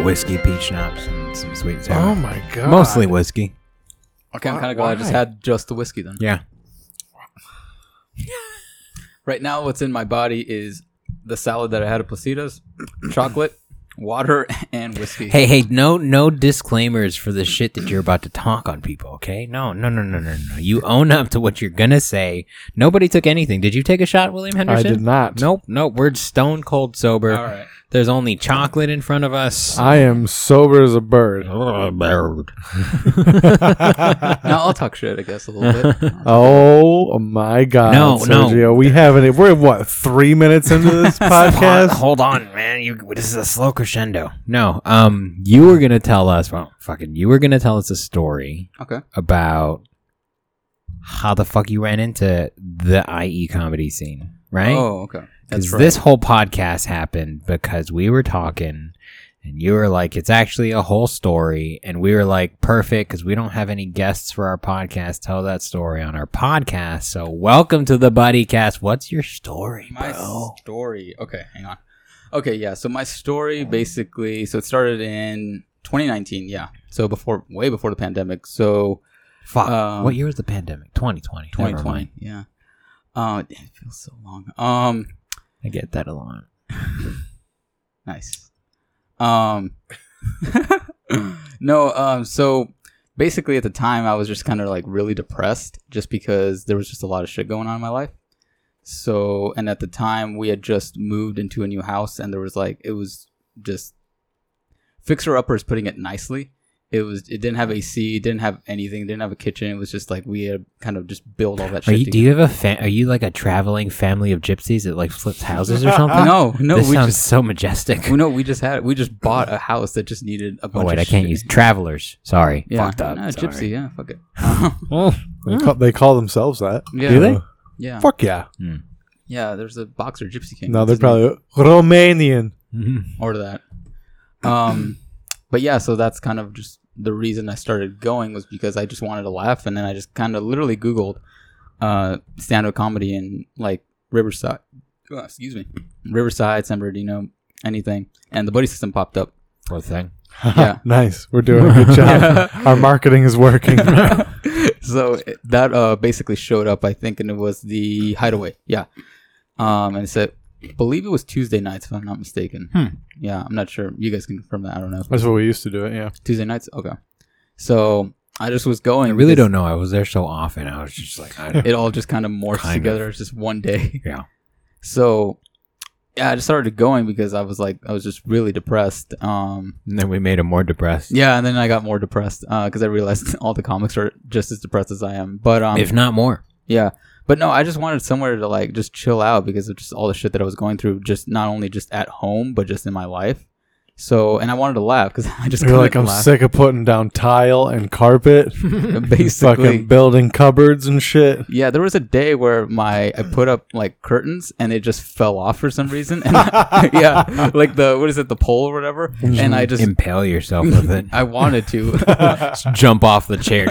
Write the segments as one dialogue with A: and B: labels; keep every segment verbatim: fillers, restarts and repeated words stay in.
A: whiskey, peach schnapps, and some sweet and sour.
B: Oh my god.
A: Mostly whiskey.
C: Okay, I'm kind of glad I just had just the whiskey then.
A: Yeah.
C: Right now, what's in my body is the salad that I had at Placido's, chocolate, water, and whiskey.
A: Hey, hey, no, no disclaimers for the shit that you're about to talk on people, okay? No, no, no, no, no, no. You own up to what you're gonna say. Nobody took anything. Did you take a shot, William Henderson?
B: I did not.
A: Nope, nope. We're stone cold sober.
C: All right.
A: There's only chocolate in front of us.
B: I am sober as a bird.
A: Oh, bird.
C: Now I'll talk shit, I guess, a little bit.
B: Oh my god.
A: No, no.
B: Sergio, we haven't. We're what, three minutes into this podcast?
A: Hold on, man. You, this is a slow crescendo. No, um, you were gonna tell us. Well, fucking, you were gonna tell us a story
C: Okay.
A: about how the fuck you ran into the I E comedy scene, right?
C: Oh, okay. That's
A: Because
C: right.
A: this whole podcast happened because we were talking and you were like, it's actually a whole story. And we were like, perfect, because we don't have any guests for our podcast. Tell that story on our podcast. So welcome to the BuddyCast. What's your story,
C: My
A: bro?
C: story. Okay, hang on. Okay, yeah. So my story basically, so it started in twenty nineteen. Yeah. So before, way before the pandemic. So
A: Fuck.
C: um,
A: what year was the pandemic? twenty twenty.
C: twenty
A: Never
C: twenty.
A: mind.
C: Yeah. Uh, damn, it feels so long. Um,
A: I get that a lot.
C: nice. Um, no. Um, so basically, at the time, I was just kind of like really depressed, just because there was just a lot of shit going on in my life. So, and at the time, we had just moved into a new house, and there was like, it was just fixer uppers, putting it nicely. It was. It didn't have A C. Didn't have anything. Didn't have a kitchen. It was just like we had kind of just built all that
A: Are
C: shit.
A: you,
C: together.
A: do you have a fa- Are you like a traveling family of gypsies that like flips houses or something?
C: No, no.
A: This
C: we
A: sounds
C: just.
A: so majestic.
C: Well, no, we just had. We just bought a house that just needed a bunch.
A: Oh wait,
C: of
A: I can't
C: shit.
A: use travelers. Sorry,
C: Yeah,
A: fucked up.
C: no,
A: Sorry.
C: gypsy. Yeah, fuck it.
A: Oh,
B: They call, they call themselves that.
C: yeah,
A: do they?
C: Yeah,
B: Fuck yeah.
C: yeah. There's a boxer, Gypsy King.
B: No, they're
C: That's his name.
B: probably Romanian.
C: Or that. Um, but yeah, so that's kind of just the reason I started going, was because I just wanted to laugh, and then I just kind of literally Googled uh, stand-up comedy in like Riverside. Oh, excuse me, Riverside, San Bernardino, anything, and the Buddy System popped up.
A: Poor thing.
C: Yeah.
B: Nice. We're doing a good job. Our marketing is working.
C: So it- that uh, basically showed up, I think, and it was the Hideaway. Yeah. Um, and it said, I believe it was Tuesday nights, if I'm not mistaken.
A: Hmm.
C: Yeah, I'm not sure. You guys can confirm that. I don't know.
B: That's what we used to do it, yeah.
C: Tuesday nights? Okay. So I just was going.
A: I really
C: because
A: don't know. I was there so often. I was just like, I don't
C: It all just kind of morphed
A: Kind of.
C: together. It's just one day.
A: Yeah.
C: So yeah, I just started going because I was like, I was just really depressed. Um,
A: And then we made him more depressed.
C: yeah, and then I got more depressed because I realized all the comics are just as depressed as I am. But um,
A: If not more.
C: yeah. But no, I just wanted somewhere to like just chill out because of just all the shit that I was going through, just not only just at home, but just in my life. So, and I wanted to laugh because I just
B: You're
C: couldn't
B: like, I'm
C: laugh.
B: sick of putting down tile and carpet.
C: Basically,
B: Fucking building cupboards and shit.
C: yeah, there was a day where my I put up like curtains and it just fell off for some reason. And I, yeah, like the what is it, the pole or whatever. And I just
A: Impale yourself with it.
C: I wanted to,
A: Just jump off the chair.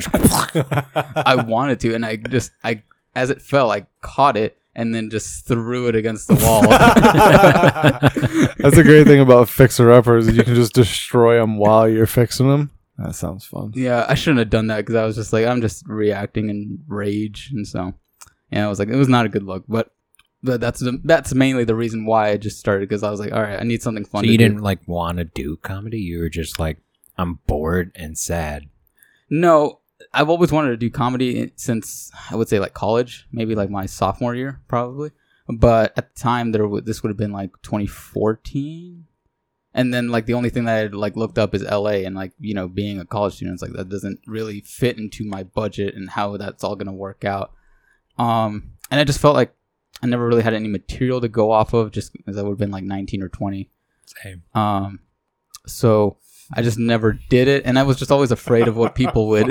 C: I wanted to, and I just I as it fell, I caught it and then just threw it against the wall.
B: That's the great thing about fixer-uppers, is you can just destroy them while you're fixing them. That sounds fun.
C: Yeah, I shouldn't have done that because I was just like, I'm just reacting in rage, and so yeah, I was like, it was not a good look. But but that's the, that's mainly the reason why I just started, because I was like, all right, I need something fun.
A: So
C: to
A: you
C: do.
A: didn't like want to do comedy? You were just like, I'm bored and sad.
C: No, I've always wanted to do comedy since I would say like college, maybe like my sophomore year, probably. But at the time, there w- this would have been like twenty fourteen. And then like the only thing that I had like looked up is L A, and like, you know, being a college student, it's like that doesn't really fit into my budget and how that's all going to work out. Um, and I just felt like I never really had any material to go off of, just because I would have been like nineteen or twenty.
A: Same.
C: Um, so I just never did it, and I was just always afraid of what people would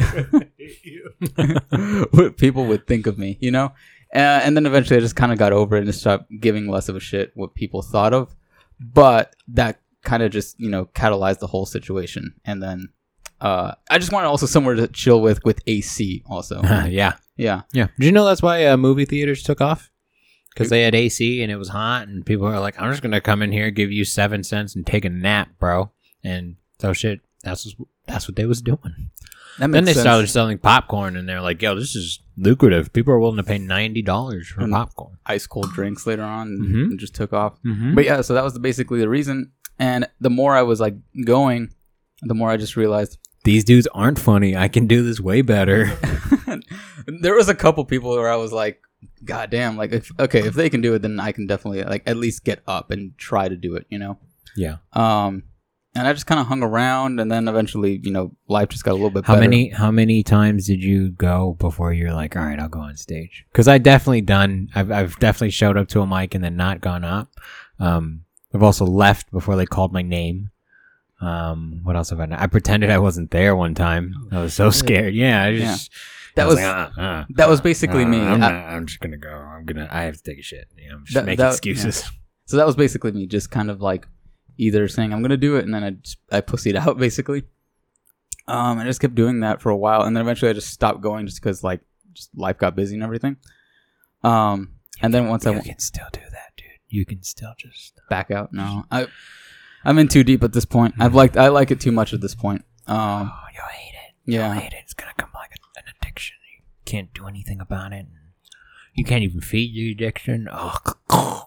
C: what people would think of me, you know. Uh, and then eventually, I just kind of got over it and stopped giving less of a shit what people thought of. But that kind of just, you know, catalyzed the whole situation. And then uh, I just wanted also somewhere to chill with with A C also.
A: yeah.
C: Yeah.
A: Yeah. Did you know that's why uh, movie theaters took off? Because they had A C and it was hot, and people were like, I'm just going to come in here, give you seven cents, and take a nap, bro. And So shit, that's what, that's what they was doing.
C: That
A: Then
C: makes
A: they
C: sense.
A: started selling popcorn, and they're like, "Yo, this is lucrative. People are willing to pay ninety dollars for
C: And-
A: popcorn."
C: ice cold drinks later on, and,
A: Mhm.
C: and just took off.
A: Mm-hmm.
C: But yeah, so that was basically the reason. And the more I was like going, the more I just realized
A: These dudes aren't funny. I can do this way better.
C: there was a couple people where I was like, God damn, like if, okay, if they can do it, then I can definitely like at least get up and try to do it, you know.
A: Yeah.
C: Um, and I just kind of hung around, and then eventually, you know, life just got a little bit
A: How
C: better.
A: many how many times did you go before you're like, all right, I'll go on stage? Because I definitely done. I've I've definitely showed up to a mic and then not gone up. Um, I've also left before they called my name. Um, what else have I done? I pretended I wasn't there one time. I was so scared. Yeah, I just
C: That
A: I
C: was-
A: like, uh, uh,
C: that was
A: uh,
C: basically
A: uh,
C: me.
A: I'm,
C: I-
A: not, I'm just gonna go. I'm gonna. I have to take a shit. Yeah, I'm just
C: That-
A: making
C: that-
A: excuses.
C: So that was basically me, just kind of like either saying I'm gonna do it, and then I just I pussied out basically. Um, I just kept doing that for a while, and then eventually I just stopped going just because like just life got busy and everything. Um, and then once I
A: You
C: went
A: can still do that, dude. You can still just.
C: back out, no, I I'm in too deep at this point. I've liked I like it too much at this point. Um,
A: Oh, you hate it. You
C: yeah,
A: hate it. It's gonna come like a, an addiction. You can't do anything about it. You can't even feed your addiction. Oh,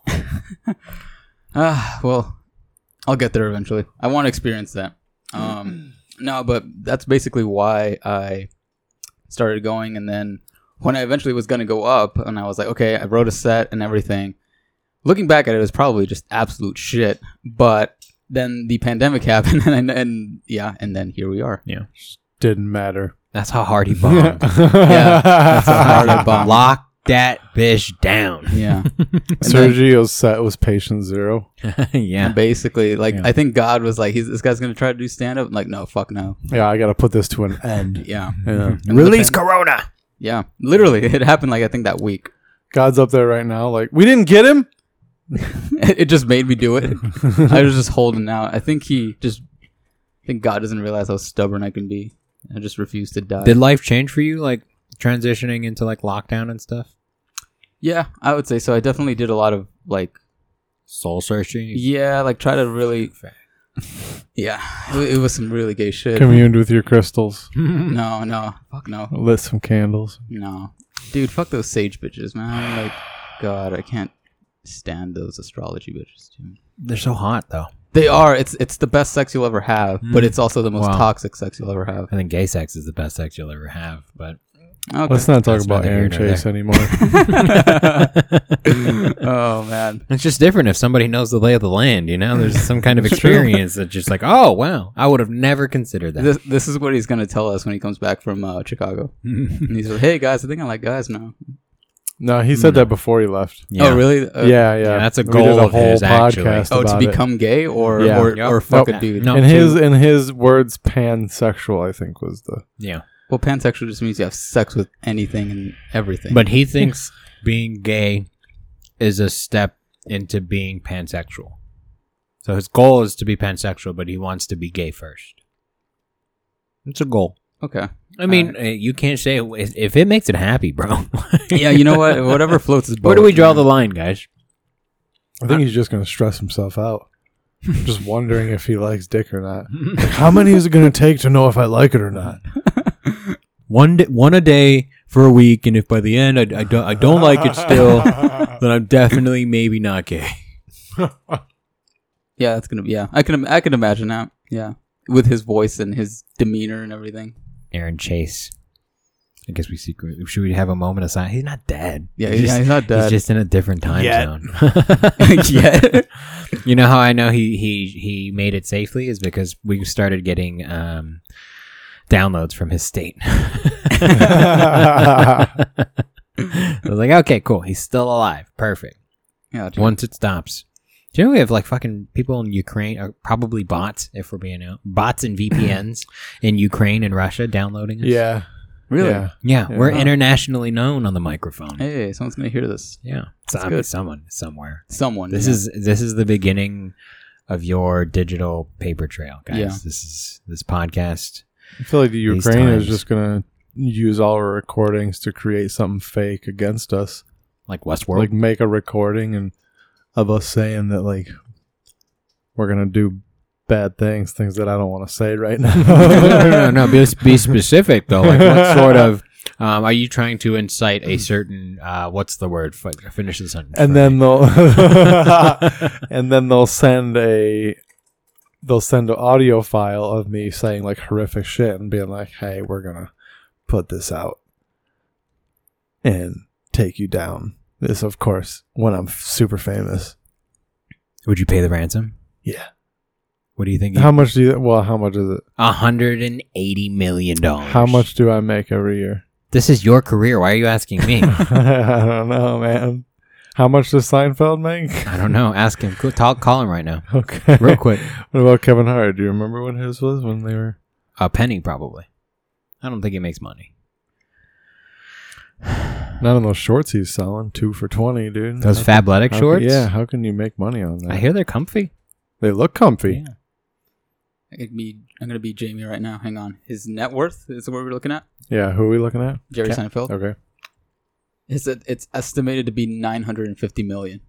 C: ah, well, I'll get there eventually. I want to experience that. Um, no, but that's basically why I started going. And then when I eventually was going to go up, and I was like, okay, I wrote a set and everything. Looking back at it, it was probably just absolute shit. But then the pandemic happened, and, and yeah, and then here we are.
B: Didn't matter.
A: that's how hard he bombed.
C: Yeah, that's how hard I bombed.
A: Lock that bitch down.
C: Yeah.
B: Sergio's set was patient zero.
A: Yeah.
C: And basically, like,
A: Yeah.
C: I think God was like, He's, this guy's going to try to do stand up. Like, no, fuck no.
B: Yeah, I got to put this to an end.
C: Yeah.
B: Yeah.
C: And
A: Release
C: the pan-
A: Corona.
C: Yeah. Literally, it happened, like, I think that week.
B: God's up there right now. Like, we didn't get him.
C: It, it just made me do it. I was just holding out. I think he just, I think God doesn't realize how stubborn I can be. I just refuse to die.
A: Did life change for you, like transitioning into like lockdown and stuff?
C: Yeah, I would say so. I definitely did a lot of, like,
A: Soul searching.
C: yeah, like, try to really, yeah, it, it was some really gay shit.
B: Communed with your crystals.
C: No, no, fuck no.
B: Lit some candles.
C: No. Dude, fuck those sage bitches, man. Like, God, I can't stand those astrology bitches, dude.
A: They're so hot though.
C: They are. It's it's the best sex you'll ever have, but it's also the most
A: Wow.
C: toxic sex you'll ever have.
A: I think gay sex is the best sex you'll ever have, but
C: Okay.
B: Let's not talk
A: That's
B: about
A: neither
B: Aaron
A: here nor
B: Chase anymore.
C: Oh, man.
A: it's just different if somebody knows the lay of the land, you know? There's some kind of experience that's just like, oh, wow, I would have never considered that.
C: This this is what he's going to tell us when he comes back from uh, Chicago. And he's like, hey, guys, I think I like guys now.
B: No, he said that before he left.
A: Yeah.
C: Oh, really? Uh,
B: yeah, yeah,
A: Yeah, that's a
B: We
A: goal
B: did a
A: of
B: whole
A: his, actually.
B: podcast
C: Oh, to
B: about it.
C: become gay or
B: Yeah.
C: or,
A: Yep.
C: or fuck
B: Nope.
C: a dude?
A: No.
B: In his in his words, pansexual, I think was the.
A: Yeah.
C: Well, pansexual just means you have sex with anything and everything.
A: But he thinks being gay is a step into being pansexual. So his goal is to be pansexual, but he wants to be gay first. It's a goal.
C: okay.
A: I mean, uh, you can't say if, if it makes it happy, bro.
C: Yeah, you know what? Whatever floats his boat.
A: Where do we draw
C: man.
A: the line, guys?
B: I think he's just gonna stress himself out, just wondering if he likes dick or not. Like, how many is it gonna take to know if I like it or not?
A: One day, one a day for a week, and if by the end I, I don't I don't like it still, then I'm definitely maybe not gay.
C: Yeah, that's gonna be. Yeah, I can. I can imagine that. Yeah, with his voice and his demeanor and everything.
A: Aaron Chase. I guess we secretly should we have a moment of silence? He's not dead.
C: Yeah,
A: he's,
C: yeah,
A: just,
C: he's not
A: he's
C: dead.
A: just in a different time
B: Yet.
A: zone.
C: Yeah.
A: You know how I know he he he made it safely is because we started getting um, downloads from his state. I was like, okay, cool. He's still alive. Perfect.
C: Yeah. dude.
A: Once it stops. Do you know we have like fucking people in Ukraine, or probably bots, if we're being out, bots and V P Ns in Ukraine and Russia downloading us?
B: Yeah,
C: Really?
B: yeah.
A: Yeah,
B: Yeah.
A: we're
C: Huh.
A: internationally known on the microphone.
C: Hey, someone's gonna hear this.
A: Yeah,
C: That's
A: so, I mean,
C: good.
A: someone somewhere.
C: Someone.
A: This
C: yeah.
A: is this is the beginning of your digital paper trail, guys.
C: Yeah.
A: This is this podcast.
B: I feel like the
A: These
B: Ukraine is
A: times.
B: just gonna use all our recordings to create something fake against us.
A: Like Westworld.
B: Like make a recording and of us saying that like we're gonna do bad things, things that I don't want to say right now.
A: no, no, no, no. Be, be specific though. Like, what sort of? Um, are you trying to incite a certain? Uh, what's the word? F- finish the sentence.
B: And then
A: me.
B: they'll, and then they'll send a, they'll send an audio file of me saying like horrific shit and being like, "Hey, we're gonna put this out and take you down." This, of course, when I'm super famous.
A: Would you pay the ransom?
B: Yeah.
A: What do you think?
B: How much do you? Well, how much is it?
A: A hundred and eighty million dollars.
B: How much do I make every year?
A: This is your career. Why are you asking me?
B: I don't know, man. How much does Seinfeld make?
A: I don't know. Ask him. Go talk, call him right now.
B: Okay.
A: Real quick.
B: What about Kevin Hart? Do you remember what his was when they were?
A: A penny, probably. I don't think he makes money.
B: None of those shorts he's selling, two for twenty, dude.
A: Those
B: How can-
A: Fabletic
B: how-
A: shorts?
B: Yeah, how can you make money on that?
A: I hear they're comfy.
B: They look comfy.
A: Yeah.
C: I could be, I'm gonna be Jamie right now. Hang on. His net worth is what we're looking at.
B: Yeah, who are we looking at?
C: Jerry
A: Okay.
C: Seinfeld.
B: Okay.
C: It's a, it's estimated to be nine hundred and fifty million.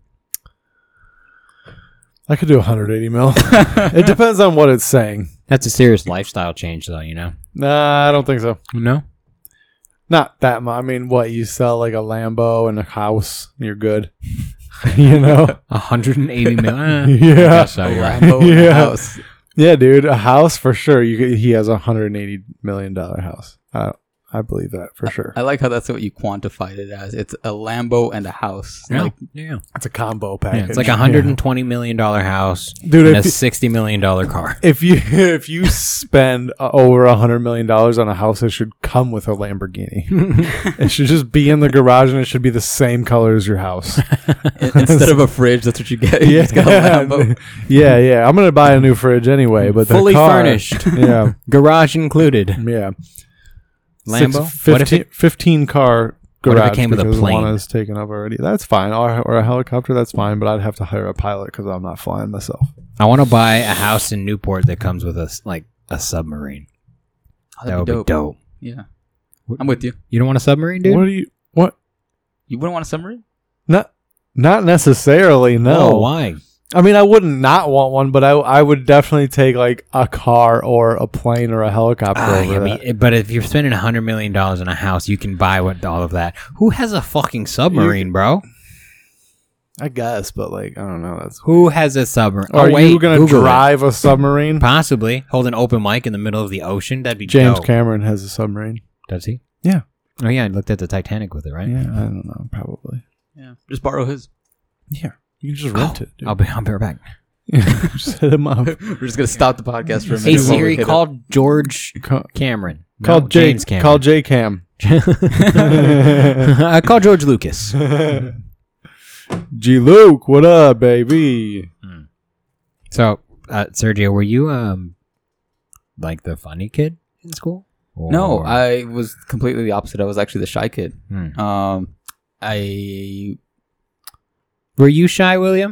B: I could do one hundred eighty mil. It depends on what it's saying.
A: That's a serious lifestyle change, though, you know?
B: Nah, I don't think so.
A: No?
B: Not that much. I mean, what, you sell like a Lambo and a house, you're good. You know?
A: one hundred eighty million?
B: Yeah.
A: I guess so,
C: A
A: you're right.
C: Lambo in the
B: Yeah.
C: house.
B: Yeah, dude, a house for sure. You could, he has a one hundred eighty million dollars house. I, I believe that for sure.
C: I like how that's what you quantified it as. It's a Lambo and a house.
A: Yeah.
C: Like,
A: yeah.
B: It's a combo
A: Yeah,
B: package.
A: it's like a one hundred twenty million dollars house
B: Dude,
A: and
B: if
A: a
B: you-
A: sixty million dollars car.
B: If you if you spend uh, over a hundred million dollars on a house, it should come with a Lamborghini. It should just be in the garage, and it should be the same color as your house.
C: instead of a fridge, that's what you get. You
B: Yeah,
C: just got a Lambo.
B: yeah, yeah. I'm gonna buy a new fridge anyway, but the
A: Fully
B: car-
A: furnished.
B: Yeah,
A: Garage included.
B: yeah.
A: Lambo?
B: Six,
A: What if
B: fifteen,
A: it-
B: fifteen car
A: What
B: garage
A: if it came with a
B: because
A: plane?
B: one is taken up already. That's fine, or, or a helicopter. That's fine, but I'd have to hire a pilot because I'm not flying myself.
A: I want to buy a house in Newport that comes with a s- like a submarine.
C: Oh,
A: That
C: that'd
A: would
C: be
A: be
C: dope.
A: dope.
C: Yeah. I'm with you.
A: You don't want a submarine, dude?
B: What do you? What?
C: You wouldn't want a submarine?
B: Not not necessarily. No.
A: Oh, why?
B: I mean, I wouldn't not want one, but I I would definitely take like a car or a plane or a helicopter
A: Ah,
B: over
A: I
B: that.
A: mean, it- but if you're spending one hundred million dollars on a house, you can buy what all of that. Who has a fucking submarine, bro?
B: I guess, but like I don't know. That's
A: Who has a submarine?
B: Are
A: oh, wait,
B: you gonna
A: Google it.
B: drive a submarine?
A: Possibly. Hold an open mic in the middle of the ocean? That'd be
B: James
A: dope.
B: Cameron has a submarine.
A: Does he?
B: Yeah.
A: Oh, yeah. I looked at the Titanic with it, right?
B: Yeah, I don't know. Probably.
C: Yeah. Just borrow his.
B: Yeah, you can just rent it. Dude.
A: I'll be, I'll be right back.
B: Just hit him up.
C: We're just gonna stop the podcast for a minute.
A: Hey,
C: while we
A: Siri,
C: hit
A: call George
B: Call,
A: Cameron.
B: call
A: No,
B: J.
A: James Cameron.
B: Call J Cam.
A: I call George Lucas.
B: G Luke, what up, baby?
A: So, uh, Sergio, were you um like the funny kid in school?
C: it. No,
A: Or-
C: I was completely the opposite. I was actually the shy kid.
A: Hmm.
C: Um, I
A: Were you shy, William?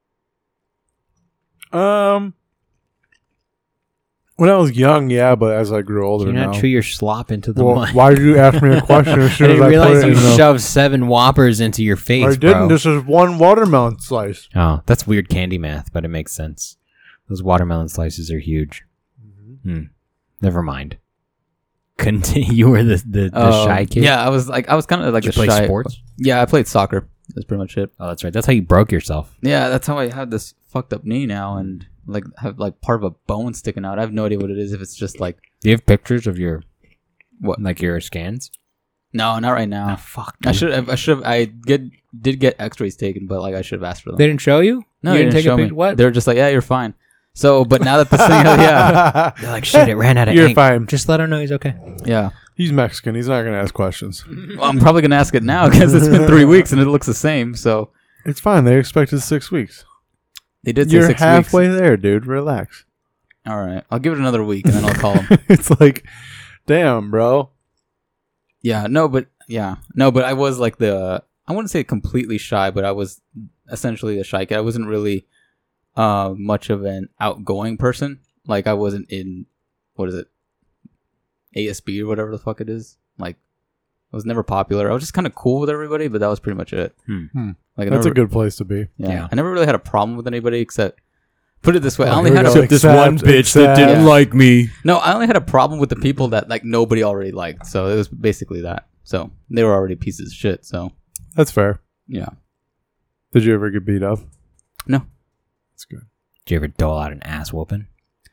B: Um, when I was young, yeah, but as I grew older
A: Did you not
B: now.
A: chew your slop into the
B: Well,
A: mic?
B: why did you ask me a question as
A: I
B: soon as
A: didn't
B: I
A: realize
B: put it
A: you
B: in the-
A: shoved seven Whoppers into your face,
B: I didn't.
A: bro.
B: This is one watermelon slice.
A: Oh, that's weird candy math, but it makes sense. Those watermelon slices are huge. Hmm. Never mind. Continue. You were the the, the
C: um,
A: shy kid.
C: Yeah, I was like I was kind of like
A: Did you
C: a
A: play
C: shy
A: sports?
C: Yeah, I played soccer. That's pretty much it.
A: Oh, that's right. That's how you broke yourself.
C: Yeah, that's how I have this fucked up knee now, and like have like part of a bone sticking out. I have no idea what it is. If it's just like
A: Do you have pictures of your
C: what?
A: like your scans?
C: No, not right now.
A: Oh, fuck.
C: I
A: dude.
C: should have. I should have. I get did get X-rays taken, but like I should have asked for them.
A: They didn't show you?
C: no,
A: you
C: they
A: didn't,
C: didn't
A: take
C: show
A: a
C: me.
A: picture. What?
C: They're just like, yeah, you're fine. So, but now that the thing, yeah,
A: They're like, shit, it ran out of
B: You're
A: ink.
B: fine.
A: Just let her know he's okay.
C: yeah.
B: He's Mexican. He's not going to ask questions.
C: Well, I'm probably gonna ask it now because it's been three weeks and it looks the same. So
B: It's fine. They expected six weeks.
C: they did say
B: You're
C: six
B: halfway
C: weeks.
B: there, dude. Relax.
C: All right, I'll give it another week and then I'll call them.
B: It's like, damn, bro.
C: Yeah, no, but yeah, no, but I was like the I wouldn't say completely shy, but I was essentially the shy kid. I wasn't really uh much of an outgoing person. Like I wasn't in what is it, A S B or whatever the fuck it is. Like I was never popular. I was just kind of cool with everybody, but that was pretty much it.
A: Hmm.
B: Hmm.
C: Like I
B: That's
C: never,
B: a good place to be.
C: yeah,
A: Yeah.
C: I never really had a problem with anybody except Put it this way, I
B: Oh,
C: only
B: here
C: had
B: we
C: a,
B: go.
A: Except this one
B: Accept,
A: bitch that didn't
C: accept.
A: like me.
C: no, I only had a problem with the people that like nobody already liked. So it was basically that. So they were already pieces of shit. So
B: That's fair.
C: yeah,
B: Did you ever get beat up?
C: no,
B: That's good.
A: Did you ever dole out an ass whooping?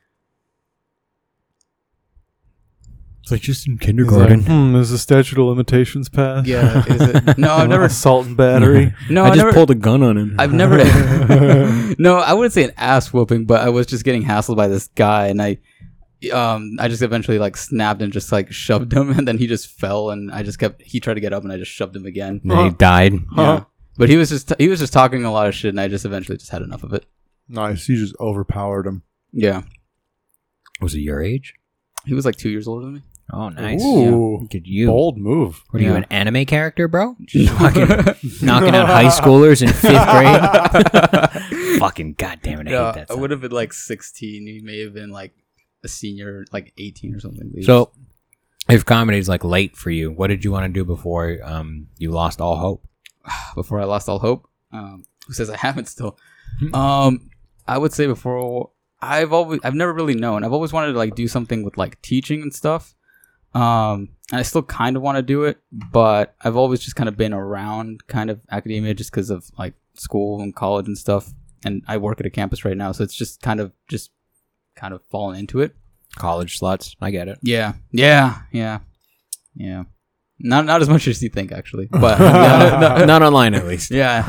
A: It's like just in
B: He's
A: kindergarten.
B: like, hmm, is the statute of limitations passed?
C: yeah. Is it? No, I've never.
B: Assault and battery.
C: No,
A: I
C: I
A: just
C: never.
A: pulled a gun on him.
C: I've never. No, I wouldn't say an ass whooping, but I was just getting hassled by this guy, and I, um, I just eventually like snapped and just like shoved him, and then he just fell, and I just kept. He tried to get up, and I just shoved him again.
A: And then he died.
C: Yeah. But he was just he was just talking a lot of shit, and I just eventually just had enough of it.
B: Nice. You just overpowered him.
C: Yeah,
A: Was it your age?
C: he was like two years older than me.
A: Oh, nice.
B: Ooh.
A: Look at you.
B: Bold move.
A: What are you,
C: Yeah.
A: an anime character, bro? Just fucking knocking out high schoolers in fifth grade? Fucking goddamn it, I
C: Yeah,
A: hate that
C: I
A: stuff.
C: would have been like sixteen. He may have been like a senior, like eighteen or something. He
A: So, if comedy's like late for you, what did you want to do before um you lost all hope?
C: was- before I lost all hope, um, who says I haven't still? Um, I would say before I've always I've never really known. I've always wanted to like do something with like teaching and stuff. Um, and I still kind of want to do it, but I've always just kind of been around kind of academia just because of like school and college and stuff. And I work at a campus right now, so it's just kind of just kind of fallen into it.
A: College sluts. I get it.
C: Yeah, yeah, yeah, yeah. Not not as much as you think, actually, but yeah, no, no,
A: Not online, at least.
C: yeah.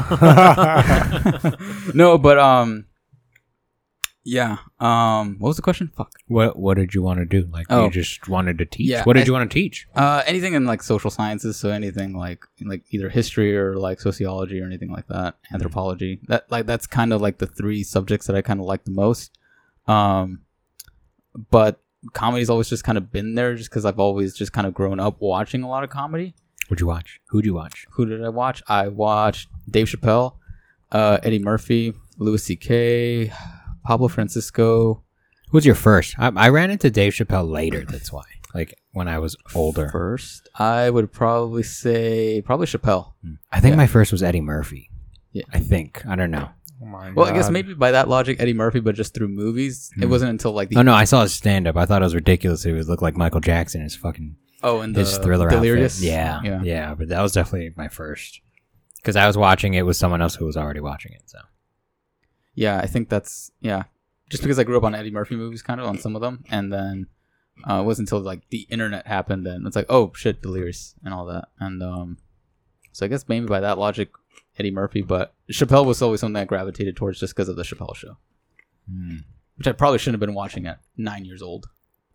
C: No, but um, yeah. Um, what was the question? Fuck.
A: What What did you want to do? Like,
C: Oh.
A: you just wanted to teach?
C: Yeah,
A: what did
C: I-
A: you want to teach?
C: Uh, anything in like social sciences, so anything like like either history or like sociology or anything like that, anthropology. That like that's kind of like the three subjects that I kind of like the most. Um, but comedy's always just kind of been there, just because I've always just kind of grown up watching a lot of comedy.
A: What'd you watch? Who'd you watch?
C: Who did I watch? I watched Dave Chappelle, uh, Eddie Murphy, Louis C K, Pablo Francisco.
A: Who was your first? I, I ran into Dave Chappelle later. That's why. Like when I was older.
C: First, I would probably say probably Chappelle.
A: I think
C: Yeah.
A: my first was Eddie Murphy.
C: Yeah.
A: I think. I don't know.
B: Oh my
C: Well, I guess
B: God.
C: maybe by that logic, Eddie Murphy, but just through movies. It
A: Hmm.
C: wasn't until like the
A: Oh no, I saw his stand up. I thought it was ridiculous. He would look like Michael Jackson. His fucking
C: oh, and the
A: his thriller
C: Delirious.
A: outfit. Yeah, yeah,
C: yeah.
A: But that was definitely my first because I was watching it with someone else who was already watching it. So
C: Yeah, I think that's yeah. Just because I grew up on Eddie Murphy movies, kind of on some of them, and then uh, it wasn't until like the internet happened, and it's like, oh shit, Delirious and all that, and um, so I guess maybe by that logic, Eddie Murphy, but Chappelle was always something I gravitated towards just because of the Chappelle Show,
A: hmm.
C: which I probably shouldn't have been watching at nine years old.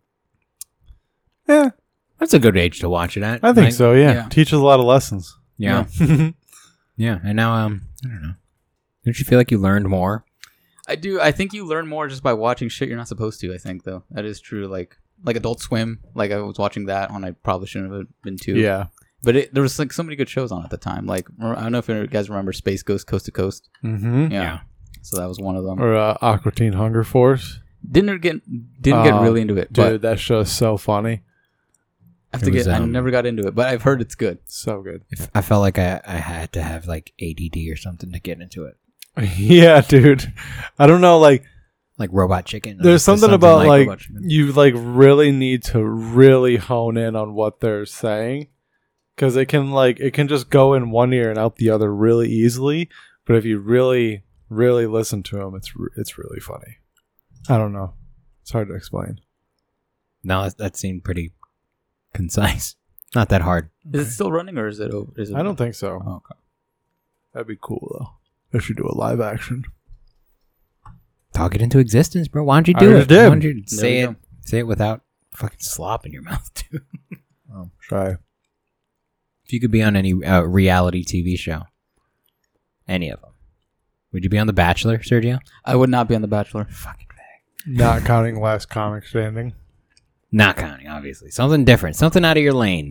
B: Yeah,
A: that's a good age to watch it at.
B: I think
A: Like,
B: so. Yeah.
C: yeah.
B: Teaches a lot of lessons.
A: Yeah, yeah. And now, um, I don't know. Don't you feel like you learned more?
C: I do. I think you learn more just by watching shit you're not supposed to. I think though that is true. Like like Adult Swim. Like I was watching that when I probably shouldn't have been too.
B: Yeah.
C: But it, there was like so many good shows on at the time. Like I don't know if you guys remember Space Ghost Coast to Coast.
B: Mm-hmm.
C: Yeah.
A: Yeah.
C: So that was one of them.
B: Or uh, Aqua Teen Hunger Force.
C: Didn't get didn't get
B: Uh,
C: really into it.
B: Dude,
C: But
B: that show is so funny.
C: I have to
A: It was,
C: get. I
A: um,
C: never got into it, but I've heard it's good.
B: So good.
A: If I felt like I, I had to have like A D D or something to get into it,
B: Yeah, dude. I don't know, like
A: like Robot Chicken.
B: there's something about like,
C: Robot Chicken.
B: you like really need to really hone in on what they're saying, because it can like it can just go in one ear and out the other really easily. But if you really really listen to them, it's re- it's really funny. I don't know. It's hard to explain.
A: No, that, that seemed pretty concise. Not that hard.
C: Is it still running or is it over? Is it
B: I don't think so.
C: Oh, okay.
B: That'd be cool though. They should do a live action.
A: Talk it into existence, bro. Why don't you
B: I
A: do
B: already
A: it?
B: did.
A: Why don't you
C: There
A: say
C: we
A: it?
C: go.
A: Say it without fucking slop in your mouth, too.
B: Oh, try.
A: If you could be on any uh, reality T V show, any of them, would you be on The Bachelor, Sergio?
C: I would not be on The Bachelor.
A: Fucking bag.
B: Not counting Last Comic Standing.
A: Not counting, obviously. Something different. Something out of your lane.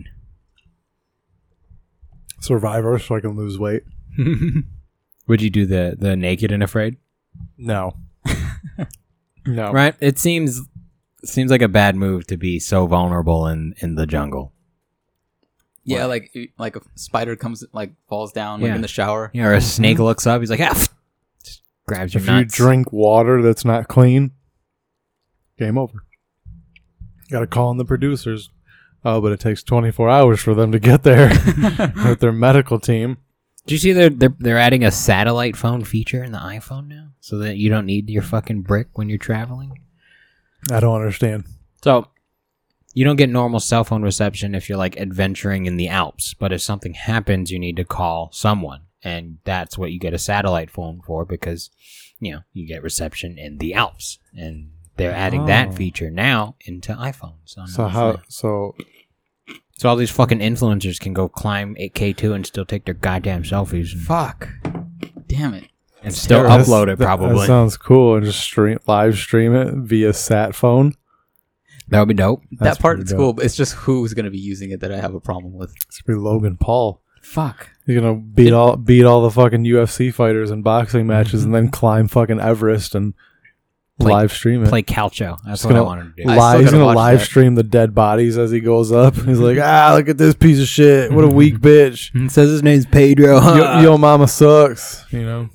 B: Survivor, so I can lose weight.
A: Would you do the the Naked and Afraid?
B: No. No.
A: Right. It seems seems like a bad move to be so vulnerable in in the jungle.
C: Yeah, like like a spider comes like falls down like
A: Yeah.
C: in the shower.
A: Yeah, or a snake looks up. He's like, ah, pff," just grabs your
B: If
A: nuts.
B: you drink water that's not clean, game over. Got to call in the producers. Oh, but it takes twenty-four hours for them to get there with their medical team.
A: Did you see they're, they're they're adding a satellite phone feature in the iPhone now, so that you don't need your fucking brick when you're traveling?
B: I don't understand.
A: So you don't get normal cell phone reception if you're like adventuring in the Alps, but if something happens, you need to call someone, and that's what you get a satellite phone for, because you know you get reception in the Alps, and they're adding
B: Oh.
A: that feature now into iPhones. on
B: So
A: the
B: how?
A: phone.
B: So
A: So all these fucking influencers can go climb eight K two and still take their goddamn selfies and,
C: Fuck. Damn it.
A: and still
B: That's-
A: upload it.
B: that-
A: Probably
B: That sounds cool. And just stream live stream it via sat phone.
A: that would be dope.
B: That's
C: that part
B: pretty
C: is
B: dope.
C: cool, but it's just who's going to be using it that I have a problem with.
B: It's gonna be Logan Paul.
C: Fuck.
B: You're gonna beat all beat all the fucking U F C fighters in boxing matches, and then climb fucking Everest and
A: Play-
B: live stream it.
A: Play Calcio. That's
B: Just
A: what I
B: gonna
A: wanted to do.
C: I
B: Live,
C: still
B: he's
C: gotta
B: gonna
C: watch
B: live
C: that.
B: stream the dead bodies as he goes up. He's like, ah, look at this piece of shit. What a weak bitch.
A: It says his name's Pedro.
B: Yo, yo, mama sucks. You know.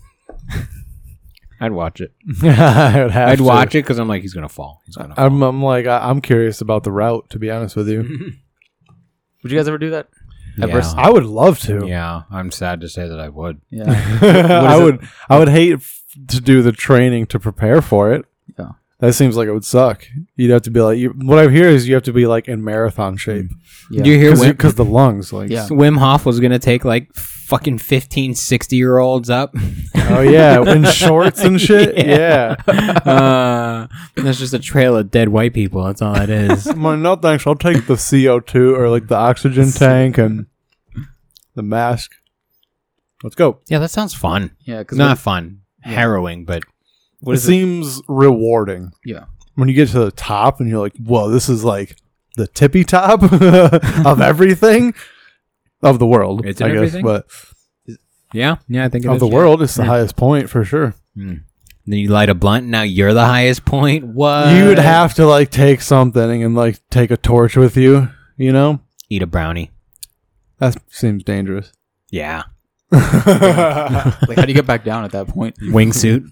A: I'd watch it.
B: I would have
A: I'd
B: to.
A: watch it because I'm like, he's gonna fall. He's gonna fall.
B: I'm, I'm like, I, I'm curious about the route. To be honest with you,
C: Would you guys ever do that?
A: yeah.
C: Everest?
B: I would love to.
A: yeah, I'm sad to say that I would.
C: Yeah.
B: I
C: it?
B: would. I would hate f- to do the training to prepare for it.
C: Yeah.
B: That seems like it would suck. You'd have to be like. You, what I hear is you have to be like in marathon shape
C: Yeah.
A: Do you hear Wim,
B: because the lungs. Like,
C: Yeah.
A: Wim Hof was gonna take like fucking fifteen, sixty year olds up?
B: oh yeah, in shorts and shit.
A: Yeah.
B: Yeah.
A: uh, that's just a trail of dead white people. That's all it is.
B: I'm like, no thanks. I'll take the C O two or like the oxygen tank and the mask. Let's go.
A: Yeah, that sounds fun.
C: Yeah. Because
A: Not fun, harrowing, but
B: It seems rewarding
C: Yeah.
B: when you get to the top and you're like, whoa, this is like the tippy top of everything of the world.
A: Is it
B: I guess,
A: everything?
B: but
A: yeah, yeah, I think it
B: of
A: is,
B: the
A: yeah.
B: world, it's the
A: Yeah.
B: highest point for sure.
A: Hmm. Then you light a blunt. Now you're the highest point. What?
B: You would have to like take something and like take a torch with you. You know,
A: eat a brownie.
B: that seems dangerous.
A: Yeah,
C: Like, how do you get back down at that point?
A: wingsuit.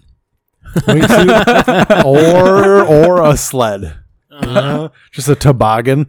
B: Wingsuit or or a sled. You know? Just a toboggan,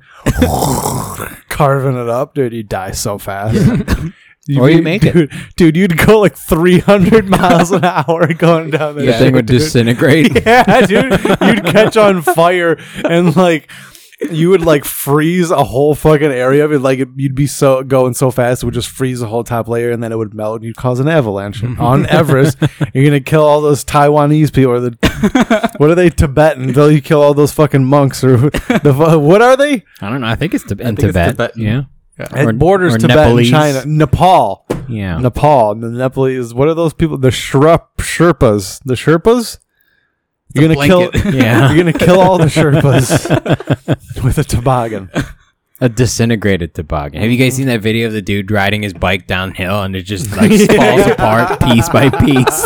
B: carving it up, dude. You die so fast. You'd
A: Or you
B: be-
A: make it.
B: dude, dude. You'd go like three hundred miles an hour going down there.
A: The thing would
B: dude.
A: disintegrate.
B: Yeah, dude. You'd catch on fire and like you would like freeze a whole fucking area of it. Like it, you'd be so going so fast, it would just freeze the whole top layer, and then it would melt, and you'd cause an avalanche on Everest. You're gonna kill all those Taiwanese people, or the what are they Tibetan? Until you kill all those fucking monks, or the fu- what are they?
A: I don't know. I think it's Tib- in
C: think it's
A: Tibet.
C: Tibetan.
A: Yeah,
B: It
A: Or-
B: borders
A: or
B: Tibet
A: Nepalese.
B: and China, Nepal,
A: yeah.
B: Nepal. The Nepalese. What are those people? The Sherpa, Sherpas. The Sherpas. You're gonna kill.
C: blanket.
A: Yeah.
B: You're gonna kill all the Sherpas with a toboggan.
A: A disintegrated toboggan. Have you guys seen that video of the dude riding his bike downhill and it just like falls apart piece by piece?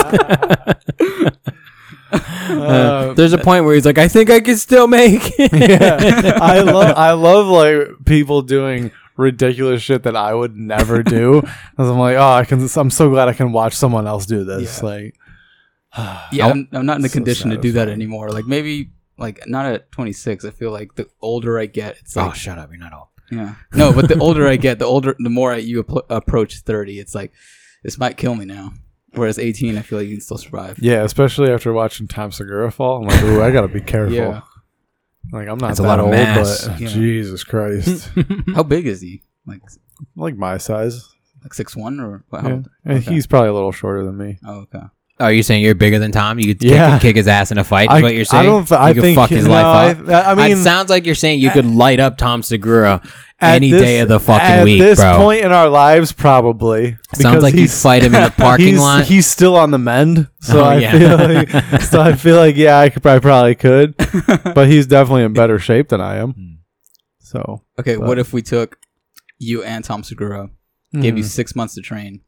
A: Uh, there's a point where he's like, I think I can still make it.
B: Yeah, I love. I love like people doing ridiculous shit that I would never do. Because I'm like, oh, I can. I'm so glad I can watch someone else do this.
C: Yeah.
B: Like,
C: Yeah, I'm, I'm not in the
B: So
C: condition to do that
B: satisfying.
C: anymore. Like maybe, like not at twenty-six. I feel like the older I get, it's
A: Oh,
C: like,
A: shut up. You're not old.
C: yeah, no. But the older I get, the older, the more I, you appro- approach thirty. It's like this might kill me now. Whereas eighteen, I feel like you can still survive.
B: yeah, especially after watching Tom Segura fall, I'm like, ooh, I gotta be careful.
C: Yeah.
B: Like, I'm not
A: That's a
B: that
A: lot of
B: old,
A: mass.
B: but
C: Yeah.
B: Jesus Christ,
C: How big is he? Like
B: like my size.
C: like six one or what?
B: Yeah.
C: How,
B: And
C: okay.
B: he's probably a little shorter than me.
C: Oh, okay.
A: Oh, you're saying you're bigger than Tom? You could
B: Yeah.
A: kick, kick his ass in a fight? Is
B: I,
A: what you're saying?
B: I don't. Th- I
A: you could
B: think
A: fuck his
B: no,
A: life up.
B: I, I mean,
A: it sounds like you're saying you could light up Tom Segura
B: at
A: any
B: this-
A: day of the fucking
B: at
A: week,
B: this
A: bro.
B: point in our lives, probably.
A: Sounds
B: because
A: like you'd
B: he's-
A: fight him in the parking
B: he's,
A: lot.
B: He's still on the mend, so
A: Oh,
B: I
A: yeah.
B: feel like, so I feel like yeah, I could I probably could, but he's definitely in better shape than I am. So
C: Okay.
B: But-
C: What if we took you and Tom Segura, gave you
B: Mhm.
C: six months to train,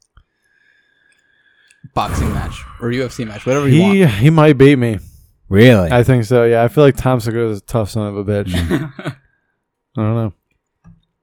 C: boxing match or U F C match, whatever you
B: he
C: want.
B: he might beat me.
A: Really?
B: I think so. Yeah, I feel like Tom Segura is a tough son of a bitch. I don't know.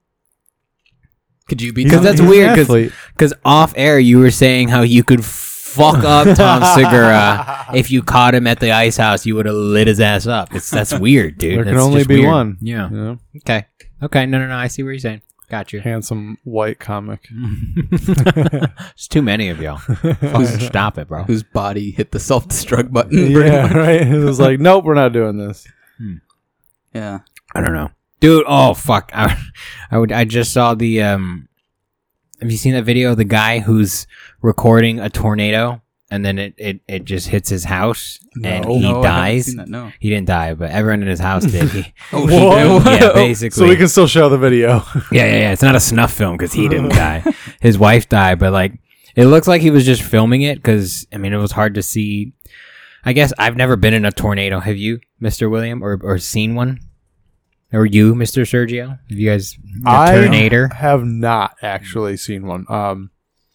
C: Could you beat?
A: Because
C: Tom?
A: that's
B: He's an
A: weird, 'cause-
B: athlete.
A: Because off air, you were saying how you could f- fuck up Tom Segura. If you caught him at the ice house, you would have lit his ass up. It's that's weird, dude.
B: There can
A: That's
B: only
A: just
B: be
A: weird.
B: one.
A: Yeah.
B: You know?
A: Okay. Okay. No, no, no. I see what you're saying. Got you.
B: Handsome white comic.
A: There's too many of y'all. Fucking stop it, bro.
C: Whose body hit the self-destruct button.
B: Yeah, right. It was like, nope, we're not doing this.
C: Yeah.
A: I don't know, dude. Oh fuck! I, I would. I just saw the. Um, have you seen that video of the guy who's recording a tornado and then it, it, it just hits his house and
B: No.
A: he
C: No, I haven't
A: dies?
C: seen that, no.
A: He didn't die, but everyone in his house did. He,
C: Oh,
B: Whoa.
C: shit.
A: yeah, basically.
B: So we can still show the video.
A: yeah, yeah, yeah. It's not a snuff film because he didn't die. His wife died, but like it looks like he was just filming it because I mean it was hard to see. I guess I've never been in a tornado. Have you, Mister William, or or seen one? Or you, Mister Sergio? Have you guys a
B: I
A: tornado?
B: have not actually seen one. Um,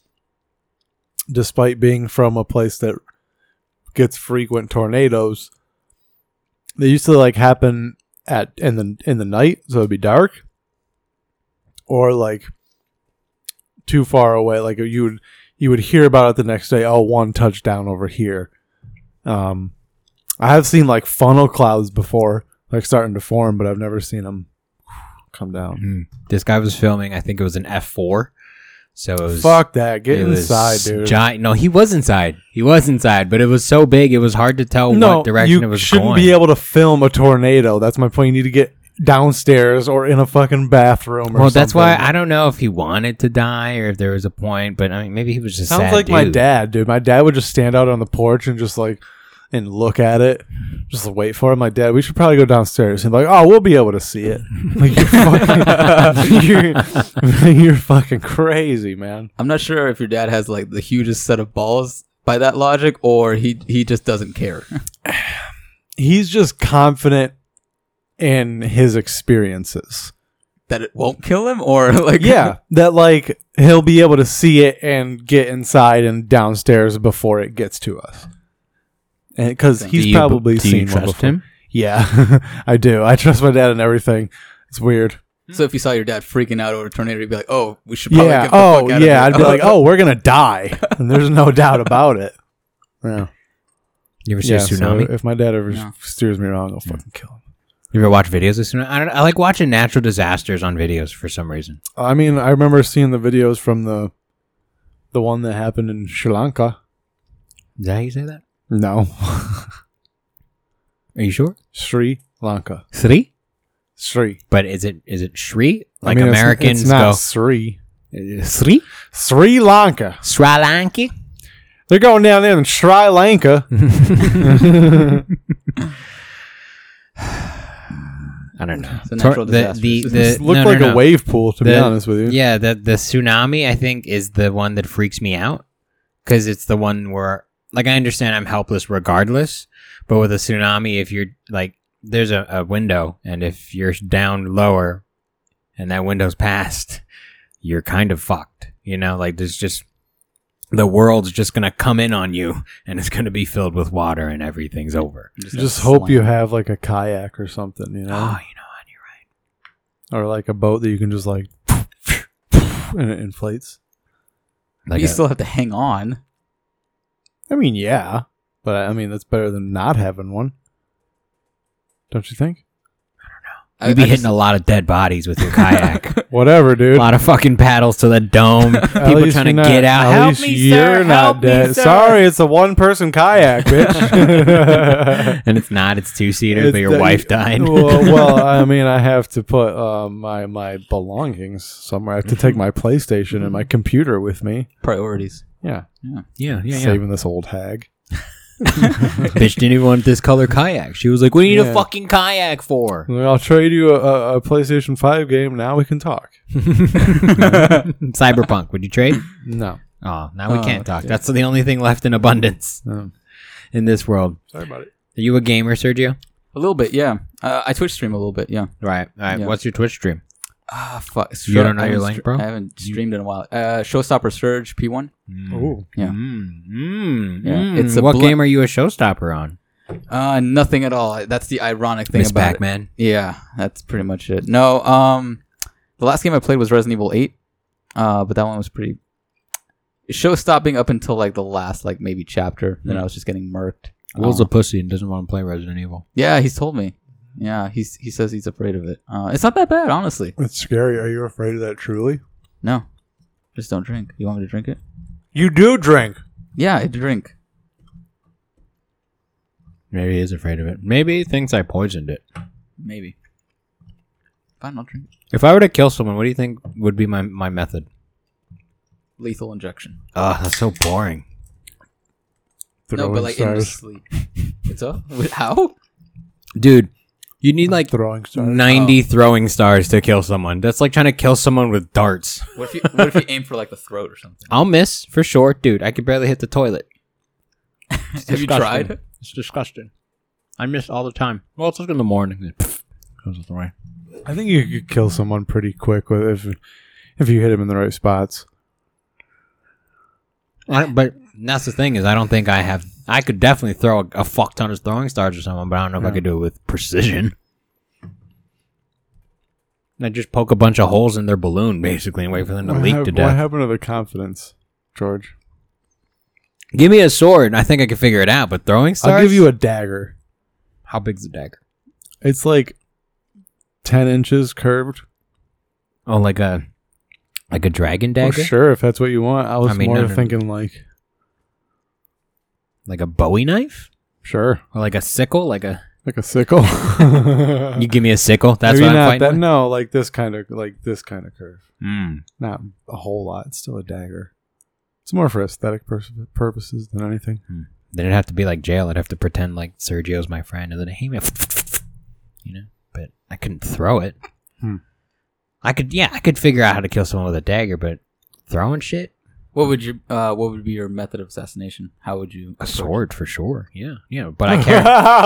B: despite being from a place that gets frequent tornadoes, they used to like happen at in the in the night, so it'd be dark, or like too far away. Like you would you would hear about it the next day. Oh, one touchdown over here. Um, I have seen like funnel clouds before, like starting to form, but I've never seen them come down.
A: Mm. This guy was filming. I think it was an F four. So it was.
B: Fuck that! Get
A: it was
B: inside, dude.
A: Giant. No, he was inside. He was inside, but it was so big, it was hard to tell
B: no,
A: what direction
B: you
A: it was
B: shouldn't
A: going.
B: be able to film a tornado. That's my point. You need to get downstairs or in a fucking bathroom. Or
A: well, that's why
B: something.
A: I don't know if he wanted to die or if there was a point, but I mean, maybe he was just
B: Sounds
A: sad
B: like my
A: dude.
B: dad, dude. My dad would just stand out on the porch and just like and look at it, just wait for it. My dad, we should probably go downstairs. And be like, oh, we'll be able to see it. Like you're fucking, you're, you're fucking crazy, man.
C: I'm not sure if your dad has like the hugest set of balls by that logic, or he he just doesn't care.
B: He's just confident in his experiences.
C: That it won't kill him, or like
B: Yeah, that like he'll be able to see it and get inside and downstairs before it gets to us. And because
C: Do
B: he's
A: Do you-
B: probably
A: do you
B: seen one
A: trust
B: before.
A: him?
B: Yeah, I do. I trust my dad in everything. It's weird.
C: So if you saw your dad freaking out over a tornado, you'd be like, "Oh, we should probably
B: Yeah.
C: get the
B: Oh,
C: fuck out
B: yeah.
C: of
B: I'd
C: here."
B: be like, "Oh, we're gonna die," and there's no doubt about it. Yeah.
A: You ever see
B: Yeah.
A: a tsunami?
B: So if my dad ever
C: No.
B: steers me wrong, I'll fucking kill him.
A: You ever watch videos of tsunami? I don't. I like watching natural disasters on videos for some reason.
B: I mean, I remember seeing the videos from the the one that happened in Sri Lanka.
A: Is that how you say that?
B: No,
A: Are you sure?
B: Sri Lanka.
A: Sri?
B: Sri.
A: But is it is it Shri? Like
B: I mean, it's-
A: Americans
B: it's, not
A: go
B: Sri.
A: uh, Sri?
B: Sri Lanka.
A: Sri Lanka?
B: They're going down there in Sri Lanka.
A: I don't know.
C: It's a natural
A: the,
C: disaster.
A: the,
C: It
A: the,
B: It looked
A: no, no,
B: like
A: no.
B: a wave pool, to be
A: The-
B: honest with you.
A: Yeah, the the tsunami I think is the one that freaks me out because it's the one where like I understand I'm helpless regardless, but with a tsunami, if you're like there's a, a window and if you're down lower and that window's passed, you're kind of fucked. You know, like there's just the world's just gonna come in on you and it's gonna be filled with water and everything's over.
C: Just,
B: Just
C: gotta
B: hope you
C: slam.
B: have like a kayak or something, you
A: Oh, you
B: know,
A: know what? You're right.
B: or like a boat that you can just like and it inflates.
A: Like
C: you
A: a-
C: still have to hang on.
B: I mean, yeah, but I mean that's better than not having one, don't you think?
A: you'd be hitting a lot of dead bodies with your kayak.
B: Whatever,
A: A
B: dude.
A: lot of fucking paddles to the dome.
B: At
A: People
B: least
A: trying to
B: you're not-
A: get out.
B: At
A: Help
B: least
A: me,
B: you're
A: sir.
B: not
A: Help me,
B: dead.
A: sir.
B: Sorry, it's a one-person kayak, bitch.
A: And it's not. It's two seaters,
B: It's
A: but your
B: the-
A: wife died.
B: well, well, I mean, I have to put uh, my my belongings somewhere. I have to take my PlayStation and my computer with me.
C: Priorities.
B: Yeah,
A: yeah, yeah,
B: saving this old hag.
A: Bitch didn't even want this color kayak. She was like, "What do you need
B: Yeah.
A: a fucking kayak for?"
B: Like, I'll trade you a, a, a PlayStation five game. Now we can talk.
A: Cyberpunk. Would you trade?
B: No,
A: Oh, now we
C: Oh,
A: can't talk.
C: shit.
A: That's the only thing left in abundance
B: no.
A: in this world.
B: Sorry about it.
A: Are you a gamer, Sergio?
C: A little bit, yeah. Uh, I Twitch stream a little bit, yeah.
A: Right. All right.
C: Yeah.
A: What's your Twitch stream?
C: Ah, fuck.
A: You don't know
C: I
A: your
C: haven't
A: link,
C: stre-
A: bro?
C: I haven't streamed in a while. Uh, Showstopper Surge P one.
B: Ooh.
C: Yeah.
A: Mm, mm,
C: Yeah,
A: mm.
C: it's a
A: what
C: bl-
A: game are you a showstopper on?
C: Uh, nothing at all. That's the ironic thing
A: Miss
C: about it.
A: Pac-Man.
C: Yeah, that's pretty much it. No, um, the last game I played was Resident Evil eight. Uh, but that one was pretty. show stopping up until like the last like maybe chapter. Then
A: Mm.
C: I was just getting murked.
A: Will's
C: Uh,
A: a pussy and doesn't want to play Resident Evil.
C: yeah, he's told me. Yeah, he's he says he's afraid of it. Uh, it's not that bad, honestly.
B: It's scary. Are you afraid of that truly?
C: No, just don't drink. You want me to drink it?
B: You do drink.
C: Yeah, I drink.
A: Maybe he is afraid of it. Maybe he thinks I poisoned it.
C: Maybe. Fine, I'll drink.
A: If I were to kill someone, what do you think would be my, my method?
C: Lethal injection.
A: Ugh, that's so boring.
C: no,
B: Throwing
C: but like in your
B: stars.
C: sleep. It's up. How?
A: Dude, you need like
B: Throwing stars.
A: ninety throwing stars to kill someone. That's like trying to kill someone with darts.
C: What if you what if you aim for like the throat or something?
A: I'll miss, for sure. Dude, I could barely hit the toilet.
C: Have you tried?
A: It's disgusting. I miss all the time. Well, it's like in the morning. Then, pff, goes the way.
B: I think you could kill someone pretty quick with if if you hit him in the right spots.
A: I, but that's the thing is, I don't think I have. I could definitely throw a, a fuck ton of throwing stars or someone, but I don't know if I
B: Yeah.
A: could do it with precision. I just poke a bunch of holes in their balloon, basically, and wait for them to
B: What
A: leak
B: hap-
A: to
B: What
A: death.
B: happened to the confidence, George?
A: Give me a sword, and I think I can figure it out. But throwing stars,
B: I'll give you a dagger.
A: How big's the dagger?
B: It's like ten inches curved.
A: Oh, like a like a dragon
B: Well,
A: dagger,
B: sure, if that's what you want. I was
A: I mean,
B: more
A: no, no, no.
B: thinking like,
A: like a Bowie knife,
B: sure,
A: or like a sickle, like a.
B: like a sickle.
A: You give me a sickle. That's
B: Maybe
A: what I'm
B: not
A: fighting.
B: that.
A: with?
B: No, like this kind of like this kind of curve.
A: Mm.
B: Not a whole lot. It's still a dagger. It's more for aesthetic pers- purposes than anything.
A: Then it'd have to be like jail. I'd have to pretend like Sergio's my friend, and then hey man, you know. But I couldn't throw it.
B: Hmm.
A: I could, yeah, I could figure out how to kill someone with a dagger, but throwing shit,
C: What would you? Uh, what would be your method of assassination? How would you?
A: a
C: approach
A: sword for sure. Yeah, yeah. But I carry.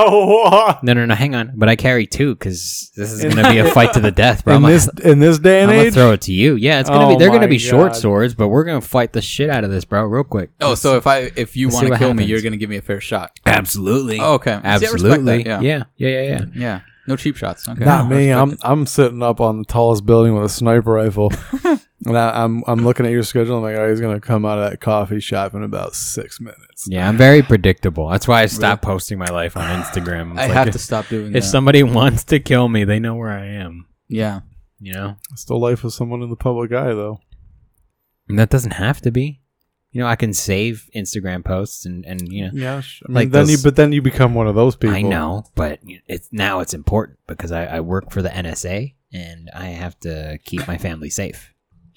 A: no, no, no. Hang on. But I carry two because this is gonna be a fight to the death, bro.
B: in
A: I'm
B: this in this day
A: I'm
B: and
A: gonna
B: age,
A: throw it to you. Yeah, it's gonna
B: Oh
A: be. They're gonna
B: my
A: be short
B: God.
A: swords, but we're gonna fight the shit out of this, bro, real quick.
C: it? Oh, so if I if you
A: Let's see
C: want to
A: what
C: kill me,
A: happens.
C: you're gonna give me a fair shot.
A: Absolutely.
C: Oh, okay. See, I respect
A: Absolutely.
C: that, yeah.
A: yeah. Yeah. Yeah. Yeah.
C: Yeah. No cheap shots. Okay.
B: not
C: I
B: me.
C: respect
B: I'm
C: it.
B: I'm sitting up on the tallest building with a sniper rifle, and I, I'm I'm looking at your schedule. I'm like, oh, he's gonna come out of that coffee shop in about six minutes.
A: Yeah, I'm very predictable. That's why I stopped posting my life on Instagram. It's
C: I
A: like
C: have
A: if,
C: to stop doing
A: If
C: that.
A: somebody wants to kill me, they know where I am.
C: yeah.
A: You know,
B: It's the life of someone in the public eye, though.
A: and that doesn't have to be. You know, I can save Instagram posts and and you know,
B: Yeah, sh- I mean,
A: Like
B: then
A: those-
B: you but then you become one of those people.
A: I know, but it's now it's important because I, I work for the N S A and I have to keep my family safe.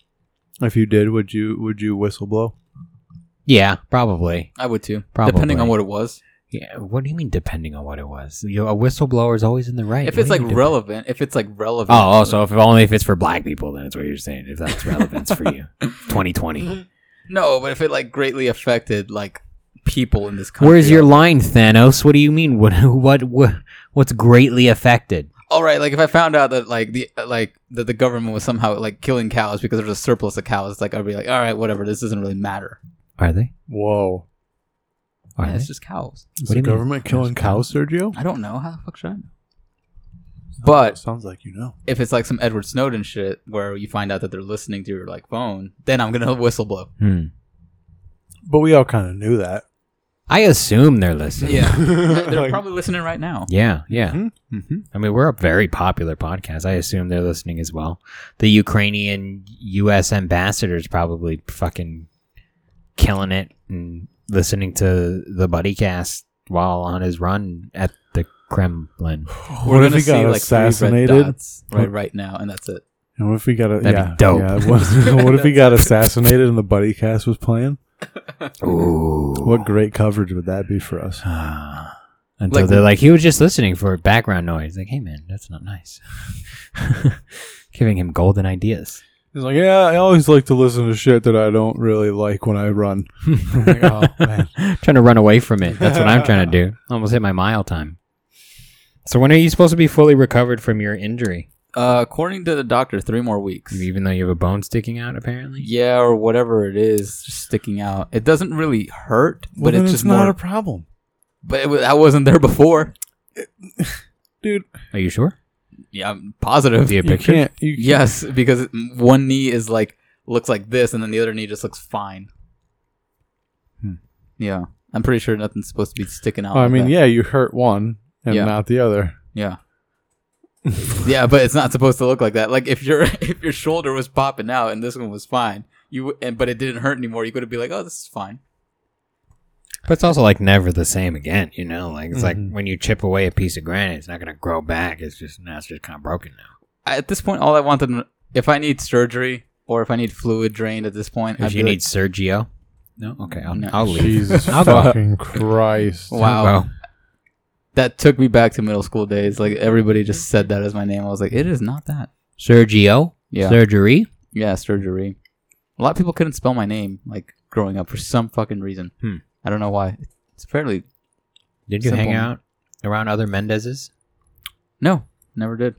B: If you did, would you would you whistle blow?
A: Yeah, probably.
C: I would too.
A: Probably.
C: Depending on what it was.
A: Yeah. What do you mean? Depending on what it was, you know, a whistleblower is always in the right.
C: If
A: What
C: it's
A: do you
C: like
A: mean
C: relevant, if it's like relevant.
A: Oh, oh, so if only if it's for black people, then it's what you're saying. If that's relevance for you, twenty twenty.
C: No, but if it like greatly affected like people in this country.
A: Where's your line, Thanos? What do you mean? What what what what's greatly affected?
C: All right, like if I found out that like the like that the government was somehow like killing cows because there's a surplus of cows, like I'd be like, all right, whatever. This doesn't really matter.
A: Are they?
B: Whoa!
A: Are
C: Yeah,
A: they?
C: it's just cows.
B: Is
A: What do
B: the
A: you mean?
B: government killing cows, Sergio?
C: I don't know how the fuck should I know. But
B: Sounds like you know.
C: if it's like some Edward Snowden shit where you find out that they're listening to your like phone, then I'm gonna whistle blow.
A: Hmm.
B: But we all kind of knew that.
A: I assume they're listening.
C: Yeah, they're
B: Like-
C: probably listening right now.
A: Yeah, yeah.
B: Mm-hmm.
A: I mean, we're a very popular podcast. I assume they're listening as well. The Ukrainian U S ambassador's probably fucking killing it and listening to the BuddyCast while on his run at the Kremlin.
B: What if he got
C: three red
B: assassinated?
C: dots right right now, and that's it.
B: And what if we got a
A: That'd be
B: yeah,
A: dope.
B: Yeah. What, what if he got assassinated and the buddy cast was playing?
A: Ooh.
B: What great coverage would that be for us?
A: Until
C: Like-
A: they're like, he was just listening for background noise. Like, hey man, that's not nice. Giving him golden ideas.
B: He's like, yeah, I always like to listen to shit that I don't really like when I run. I'm like, oh man.
A: Trying to run away from it. That's what I'm trying to do. Almost hit my mile time. So when are you supposed to be fully recovered from your injury?
C: Uh, according to the doctor, three more weeks.
A: Even though you have a bone sticking out, apparently?
C: Yeah, or whatever it is, just sticking out. It doesn't really hurt,
B: Well,
C: but
B: then
C: it's
B: it's
C: just
B: not
A: Uh,
C: more.
B: a problem,
C: But it, wa- I wasn't there before.
B: dude.
A: Are you sure?
C: Yeah, I'm positive.
A: Do you have
B: You
A: pictures?
B: can't. You can't.
C: Yes, because one knee is like looks like this, and then the other knee just looks fine. Yeah. I'm pretty sure nothing's supposed to be sticking out.
B: Oh, I
C: like
B: mean,
C: that.
B: yeah, you hurt one and
C: Yeah.
B: not the other.
C: Yeah. Yeah, but it's not supposed to look like that. Like if your if your shoulder was popping out and this one was fine, you w- and but it didn't hurt anymore, you could be like, "Oh, this is fine."
A: But it's also like never the same again, you know? Like it's
B: Mhm.
A: like when you chip away a piece of granite, it's not going to grow back. It's just, now it's just kind of broken now.
C: At this point, all I want to know, if I need surgery or if I need fluid drained at this point,
A: If
C: I'd
A: you
C: be
A: need Sergio. No? Okay, I'll,
C: No.
A: I'll leave.
B: Jesus
A: I'll go.
B: fucking Christ.
C: Wow.
A: Well,
C: that took me back to middle school days. Like everybody just said that as my name. I was like, it is not that.
A: Sergio?
C: Yeah.
A: Surgery?
C: Yeah, surgery. A lot of people couldn't spell my name like growing up for some fucking reason.
A: Hmm.
C: I don't know why. It's fairly
A: Did you hang
C: Simple.
A: out around other Mendezes?
C: no, never did.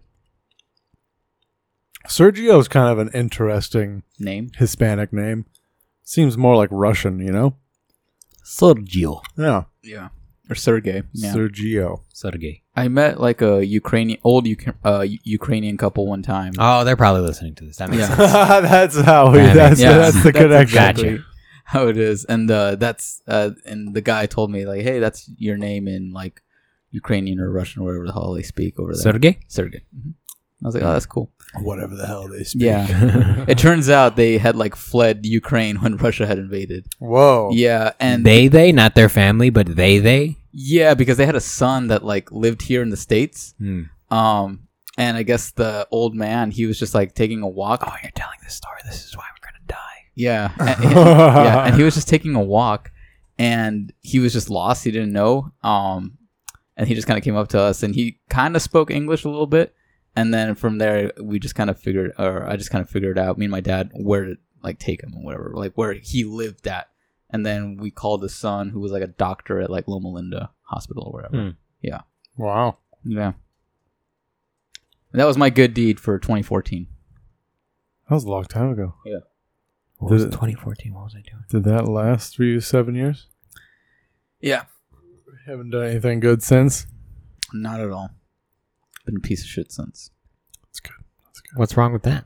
B: Sergio is kind of an interesting
C: Name.
B: Hispanic name. Seems more like Russian, you know?
A: Sergio.
B: Yeah.
C: Yeah. Or Sergey. Yeah.
B: Sergio.
A: Sergey.
C: I met like a Ukrainian old Uk- uh, U- Ukrainian couple one time.
A: Oh, they're probably listening to this. That makes
C: Yeah.
A: sense.
B: That's how we,
A: That
B: that's,
A: makes
C: Yeah,
B: that's the connection.
A: Gotcha.
C: how it is. And uh, that's uh, and the guy told me like, hey, that's your name in like Ukrainian or Russian or whatever the hell they speak over there.
A: Sergey?
C: Sergey. hmm I was like, oh, that's cool.
B: Whatever the hell they speak.
C: Yeah. It turns out they had like fled Ukraine when Russia had invaded.
B: Whoa.
C: Yeah, and
A: They, they, not their family, but they, they.
C: yeah, because they had a son that like lived here in the States.
A: Hmm.
C: Um, and I guess the old man, he was just like taking a walk.
A: Oh, you're telling this story. This is why we're going to die.
C: Yeah, and, and- yeah, and he was just taking a walk, and he was just lost. He didn't know. Um, and he just kind of came up to us, and he kind of spoke English a little bit, and then from there we just kind of figured, or I just kind of figured out, me and my dad, where to like take him and whatever, like where he lived at, and then we called his son, who was like a doctor at like Loma Linda Hospital or whatever.
A: Hmm.
C: Yeah,
B: Wow.
C: yeah. And that was my good deed for twenty fourteen.
B: That was a long time ago.
A: What was
B: Did it-
A: twenty fourteen? What was I doing?
B: Did that last for you seven years?
C: Yeah,
B: Haven't done anything good since?
C: not at all. Been a piece of shit since.
B: That's good. That's good.
A: What's wrong with that?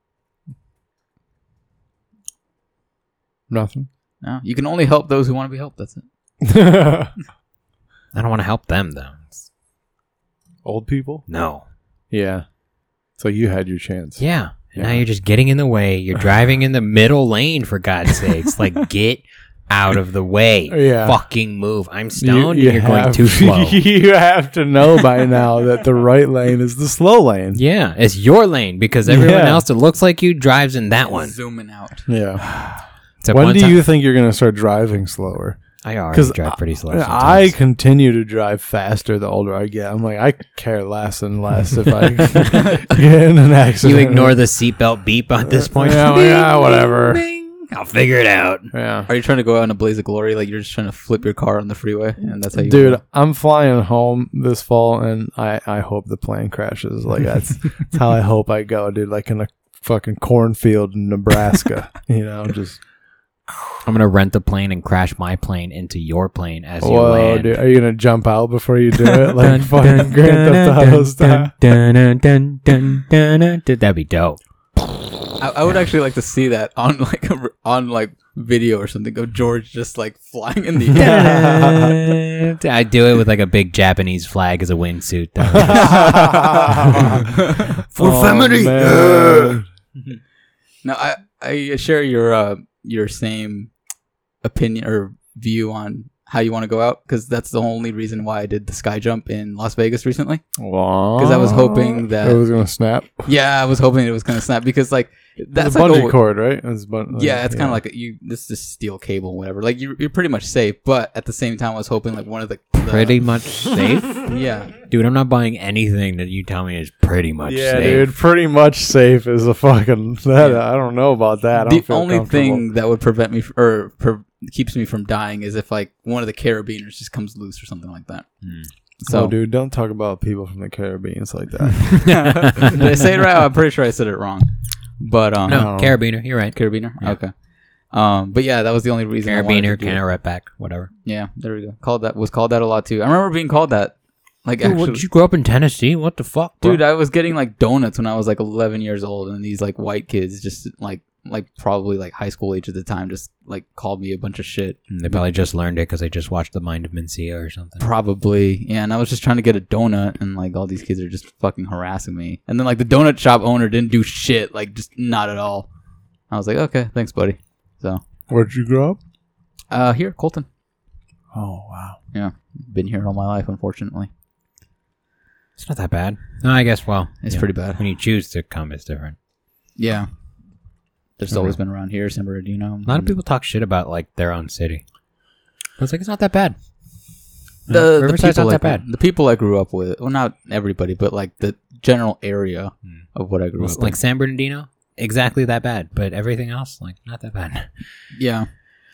B: Nothing.
C: No, you can only help those who want to be helped. That's it.
A: I don't want to help them, though.
B: Old people?
A: No.
B: Yeah. So you had your chance.
A: Yeah. And now
B: Yeah.
A: you're just getting in the way. You're driving in the middle lane, for God's sakes. Like, get out of the way.
B: Yeah.
A: Fucking move. I'm stoned and you're going
B: have-
A: too slow.
B: You have to know by now that the right lane is the slow lane.
A: Yeah, it's your lane because everyone
B: Yeah.
A: else that looks like you drives in that one.
C: Zooming out.
B: Yeah.
A: Except
B: When
A: one
B: do
A: time-
B: you think you're going to start driving slower?
A: I already
B: 'Cause
A: drive pretty slow.
B: I
A: sometimes.
B: continue to drive faster the older I get. I'm like, I care less and less if I get in an accident.
A: You ignore the seatbelt beep at this point.
B: Yeah, well, yeah, whatever.
A: Bing. I'll figure it out.
B: Yeah.
C: Are you trying to go out in a blaze of glory? Like you're just trying to flip your car on the freeway, and that's how you.
B: Dude, I'm flying home this fall, and I, I hope the plane crashes. Like that's, that's how I hope I go, dude. Like in a fucking cornfield in Nebraska, you know, just.
A: I'm gonna rent a plane and crash my plane into your plane as you
B: Whoa,
A: land.
B: dude! Are you gonna jump out before you do it, like fucking Grand Theft Auto style?
A: That'd be dope.
C: I, I would actually like to see that on like a, on like video or something. Of George just like flying in the air.
A: I do it with like a big Japanese flag as a wingsuit. Though.
B: For family.
C: No, I I share your uh your same opinion or view on how you want to go out, because that's the only reason why I did the sky jump in Las Vegas recently.
B: Because
C: I was hoping that-
B: it was gonna snap.
C: Yeah, I was hoping it was gonna snap because like
B: That's
C: that's
B: a
C: like
B: bungee
C: a-
B: cord, right? It's bun-
C: Yeah, it's kind of like a, you. This is steel cable, whatever. Like you, you're pretty much safe, but at the same time, I was hoping like one of the, the
A: Pretty much safe,
C: yeah.
A: dude. I'm not buying anything that you tell me is pretty much
B: yeah,
A: safe.
B: dude. Pretty much safe is a fucking. That,
C: Yeah.
B: I don't know about that. I don't
C: The
B: feel
C: only
B: comfortable.
C: thing that would prevent me f- or pre- keeps me from dying is if like one of the carabiners just comes loose or something like that.
A: Hmm.
C: So,
B: oh, dude, don't talk about people from the Caribbean like that.
C: did I say it right? I'm pretty sure I said it wrong. But um,
A: No, carabiner. You're right.
C: carabiner.
A: Yeah.
C: Okay. Um, but yeah, that was the only reason. I wanted
A: Carabiner,
C: to do it.
A: can I right back? Whatever.
C: Yeah, there we go. Called that was called that a lot too. I remember being called that. Like
A: Dude,
C: actually,
A: what, did you grow up in Tennessee? What the fuck, bro?
C: dude, I was getting like donuts when I was like eleven years old, and these like white kids just like like probably like high school age at the time, just like called me a bunch of shit.
A: They probably just learned it because they just watched The Mind of Mencia or something.
C: Probably, yeah. And I was just trying to get a donut, and like all these kids are just fucking harassing me. And then like the donut shop owner didn't do shit, like just not at all. I was like, okay, thanks, buddy. So
B: Where'd you grow up?
C: uh, here, Colton.
B: Oh wow.
C: Yeah, been here all my life, unfortunately.
A: It's not that bad. No, I guess, well,
C: It's
A: yeah,
C: pretty bad.
A: when you choose to come, it's different.
C: Yeah, just
A: Okay.
C: always been around here, San Bernardino.
A: A lot of people talk shit about, like, their own city. But it's like, it's not that bad.
C: the, the
A: Riverside's
C: people
A: not that
C: like,
A: bad.
C: The people I grew up with, well, not everybody, but like the general area
A: Hmm.
C: of what I grew
A: It's
C: up
A: like
C: in.
A: San Bernardino, exactly that bad. But everything else, like, not that bad.
C: Yeah,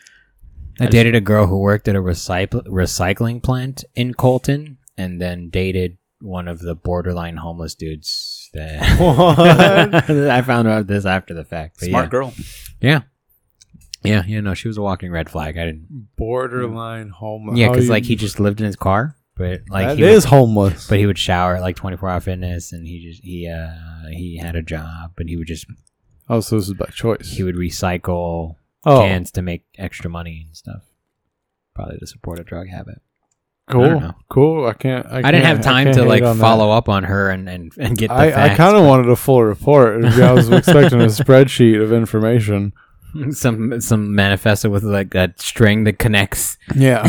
A: I
C: I just-
A: dated a girl who worked at a recycle- recycling plant in Colton, and then dated one of the borderline homeless dudes. That
B: What?
A: I found out this after the fact. But
C: smart
A: yeah.
C: girl.
A: Yeah, yeah, yeah. No, she was a walking red flag. I didn't.
B: Borderline homeless.
A: Yeah,
B: How
A: because
B: you-
A: like he just lived in his car, but like
B: that
A: he
B: is
A: would,
B: homeless.
A: but he would shower at like twenty-four hour fitness, and he just he uh he had a job, and he would just
B: Oh, so this is by choice.
A: he would recycle
B: oh,
A: cans to make extra money and stuff. Probably to support a drug habit. I don't
B: cool,
A: know.
B: cool. I can't. I,
A: I, didn't
B: can't-
A: have
B: I
A: time
B: can't
A: to
B: hate
A: like
B: on that.
A: follow up on her and, and, and get the
B: I, I
A: facts.
B: kind of wanted a full report. I was expecting a spreadsheet of information.
A: some some manifesto with like a string that connects.
B: Yeah.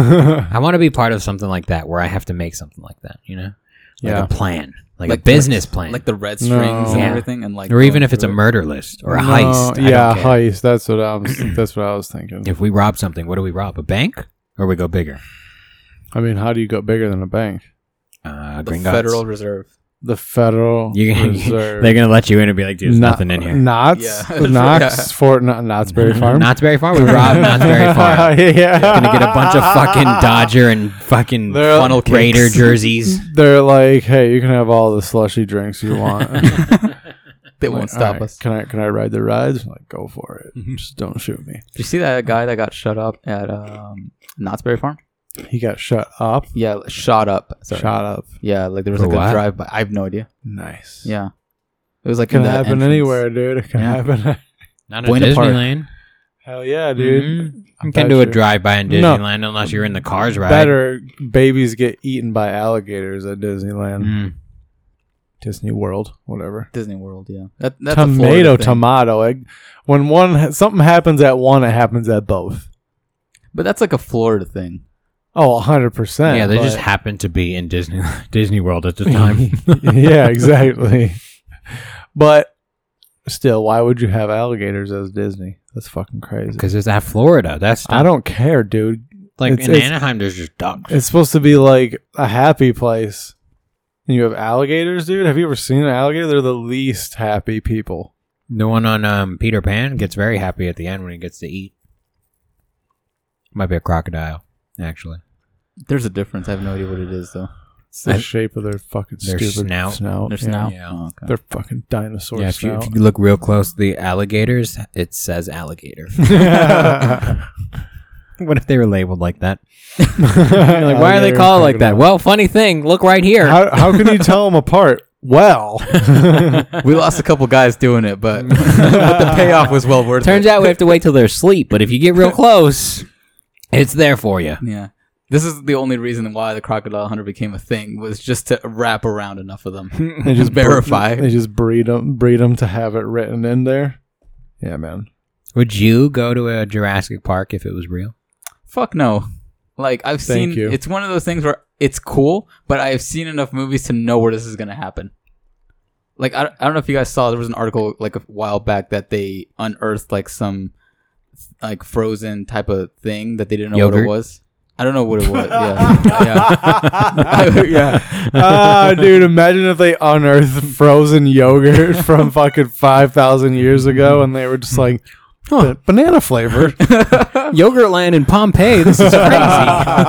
A: I want to be part of something like that where I have to make something like that, you know? Like
B: Yeah.
A: a plan, like,
C: Like
A: a business plan,
C: Like the red strings
B: No.
C: and
A: Yeah.
C: everything, and like
A: or even
C: going
A: if it's a
C: through it.
A: murder list or a
B: No,
A: heist. I
B: yeah,
A: don't care.
B: heist. That's what I was. That's what I was thinking.
A: If we rob something, what do we rob? A bank, or we go bigger?
B: I mean, how do you go bigger than a bank?
A: Uh,
C: the
A: Gringotts.
C: Federal Reserve.
B: The Federal
A: You can,
B: Reserve.
A: they're gonna let you in and be like, "There's
B: Not-
A: nothing in here."
B: Knott's,
C: Yeah.
B: Knott's, Fort Kno- Knott's Berry Farm.
A: Knott's Berry Farm. We robbed Knott's Berry Farm.
B: yeah,
A: Gonna get a bunch of fucking Dodger and fucking
B: They're-
A: funnel
C: cakes.
A: Raider jerseys.
B: They're like, hey, you can have all the slushy drinks you want.
C: They
B: Like,
C: won't stop
B: "Alright,
C: us.
B: Can I can I ride the rides? I'm like, go for it. Just don't shoot me.
C: Did you see that guy that got shut up at um, Knott's Berry Farm?
B: He got shut up.
C: Yeah, shot up. Sorry.
B: Shot up.
C: Yeah, like there was
A: For
C: like
A: what?
C: a drive by. I have no idea.
B: Nice.
C: Yeah, it was like
B: Can
C: in the
B: happen
C: entrance.
B: anywhere, dude. It can
C: Yeah.
B: happen.
A: Not at
C: Buena Park.
A: Disneyland.
B: Hell yeah, dude.
A: Mhm.
B: I
A: You can
B: bet
A: do a
B: you.
A: drive-by in
B: No.
A: Disneyland unless you're in the cars ride.
B: Better babies get eaten by alligators at Disneyland,
A: Mm.
B: Disney World, whatever.
C: Disney World. Yeah, that, that's a
B: Tomato,
C: Florida thing.
B: tomato. Like, when one ha- something happens at one, it happens at both.
C: But that's like a Florida thing.
B: Oh, a hundred percent.
A: Yeah, they
B: but-
A: just happened to be in Disney Disney World at the time.
B: yeah, exactly. But still, why would you have alligators as Disney? That's fucking crazy.
A: Because it's at Florida. That's
B: I don't care, dude.
A: like
B: it's-
A: in
B: it's-
A: Anaheim. There's just ducks.
B: It's supposed to be like a happy place. And you have alligators, dude. Have you ever seen an alligator? They're the least happy people.
A: The one on um, Peter Pan gets very happy at the end when he gets to eat. Might be a crocodile, actually.
C: There's a difference. I have no idea what it is though.
B: It's the
A: I-
B: shape of their fucking
A: Their
B: stupid
A: snout.
B: snout.
C: There's
B: yeah.
C: now.
A: Yeah.
C: Oh, okay.
B: Their fucking dinosaur
A: Yeah, if you,
B: snout.
A: if you look real close, the alligators, it says alligator. What if they were labeled like that? Like, why are they called like that? Well, funny thing. Look right here.
B: how, how can you tell them apart? Well,
C: We lost a couple guys doing it, but, but the payoff was well worth
A: Turns
C: it.
A: out we have to wait till they're asleep. But if you get real close, it's there for you.
C: Yeah. This is the only reason why the crocodile hunter became a thing, was just to wrap around enough of them.
B: they just
C: verify.
B: They just breed them, breed them to have it written in there. Yeah, man.
A: Would you go to a Jurassic Park if it was real?
C: Fuck no. Like, I've
B: Thank
C: seen,
B: you.
C: it's one of those things where it's cool, but I have seen enough movies to know where this is going to happen. Like, I, I don't know if you guys saw, there was an article like a while back that they unearthed like some like frozen type of thing that they didn't know
A: Yogurt?
C: what it was. I don't know what it was. Yeah. yeah. yeah.
B: Ah, dude, imagine if they unearthed frozen yogurt from fucking five thousand years ago and they were just like, huh, banana flavored.
A: Yogurtland in Pompeii. This is crazy.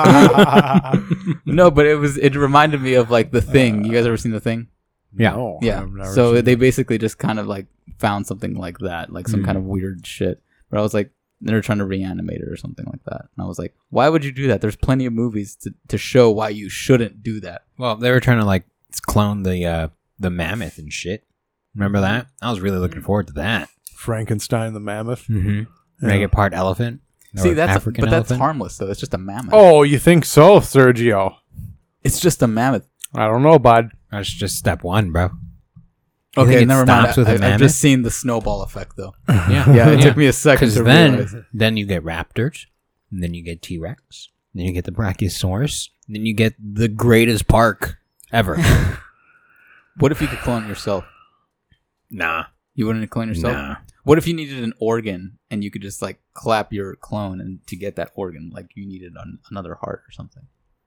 C: No, but it was, it reminded me of like The Thing. You guys ever seen The Thing?
A: Yeah.
B: No,
C: Yeah.
B: I've never
C: So
B: seen
C: they
B: that.
C: basically just kind of like found something like that, like some
A: Mm.
C: kind of weird shit. But I was like, they're trying to reanimate it or something like that. And I was like, why would you do that? There's plenty of movies to, to show why you shouldn't do that.
A: Well, they were trying to like clone the uh, the mammoth and shit. Remember that? I was really looking forward to that.
B: Frankenstein the mammoth.
A: Mm-hmm.
B: Yeah.
A: Make it part elephant.
C: See,
A: or
C: that's
A: African
C: but that's
A: elephant.
C: harmless though. It's just a mammoth.
B: Oh, you think so, Sergio?
C: It's just a mammoth.
B: I don't know, bud.
A: That's just step one, bro. You
C: Okay,
A: think it
C: never mind.
A: stops with
C: I,
A: a
C: I've
A: mammoth?
C: just seen the snowball effect though.
A: Yeah,
C: Yeah, it took me a second
A: Because
C: to
A: then,
C: realize.
A: then you get raptors, and then you get T Rex, then you get the Brachiosaurus, then you get the greatest park ever.
C: What if you could clone yourself?
A: nah,
C: You wouldn't clone yourself?
A: nah.
C: What if you needed an organ and you could just like clap your clone and to get that organ, like you needed an, another heart or something?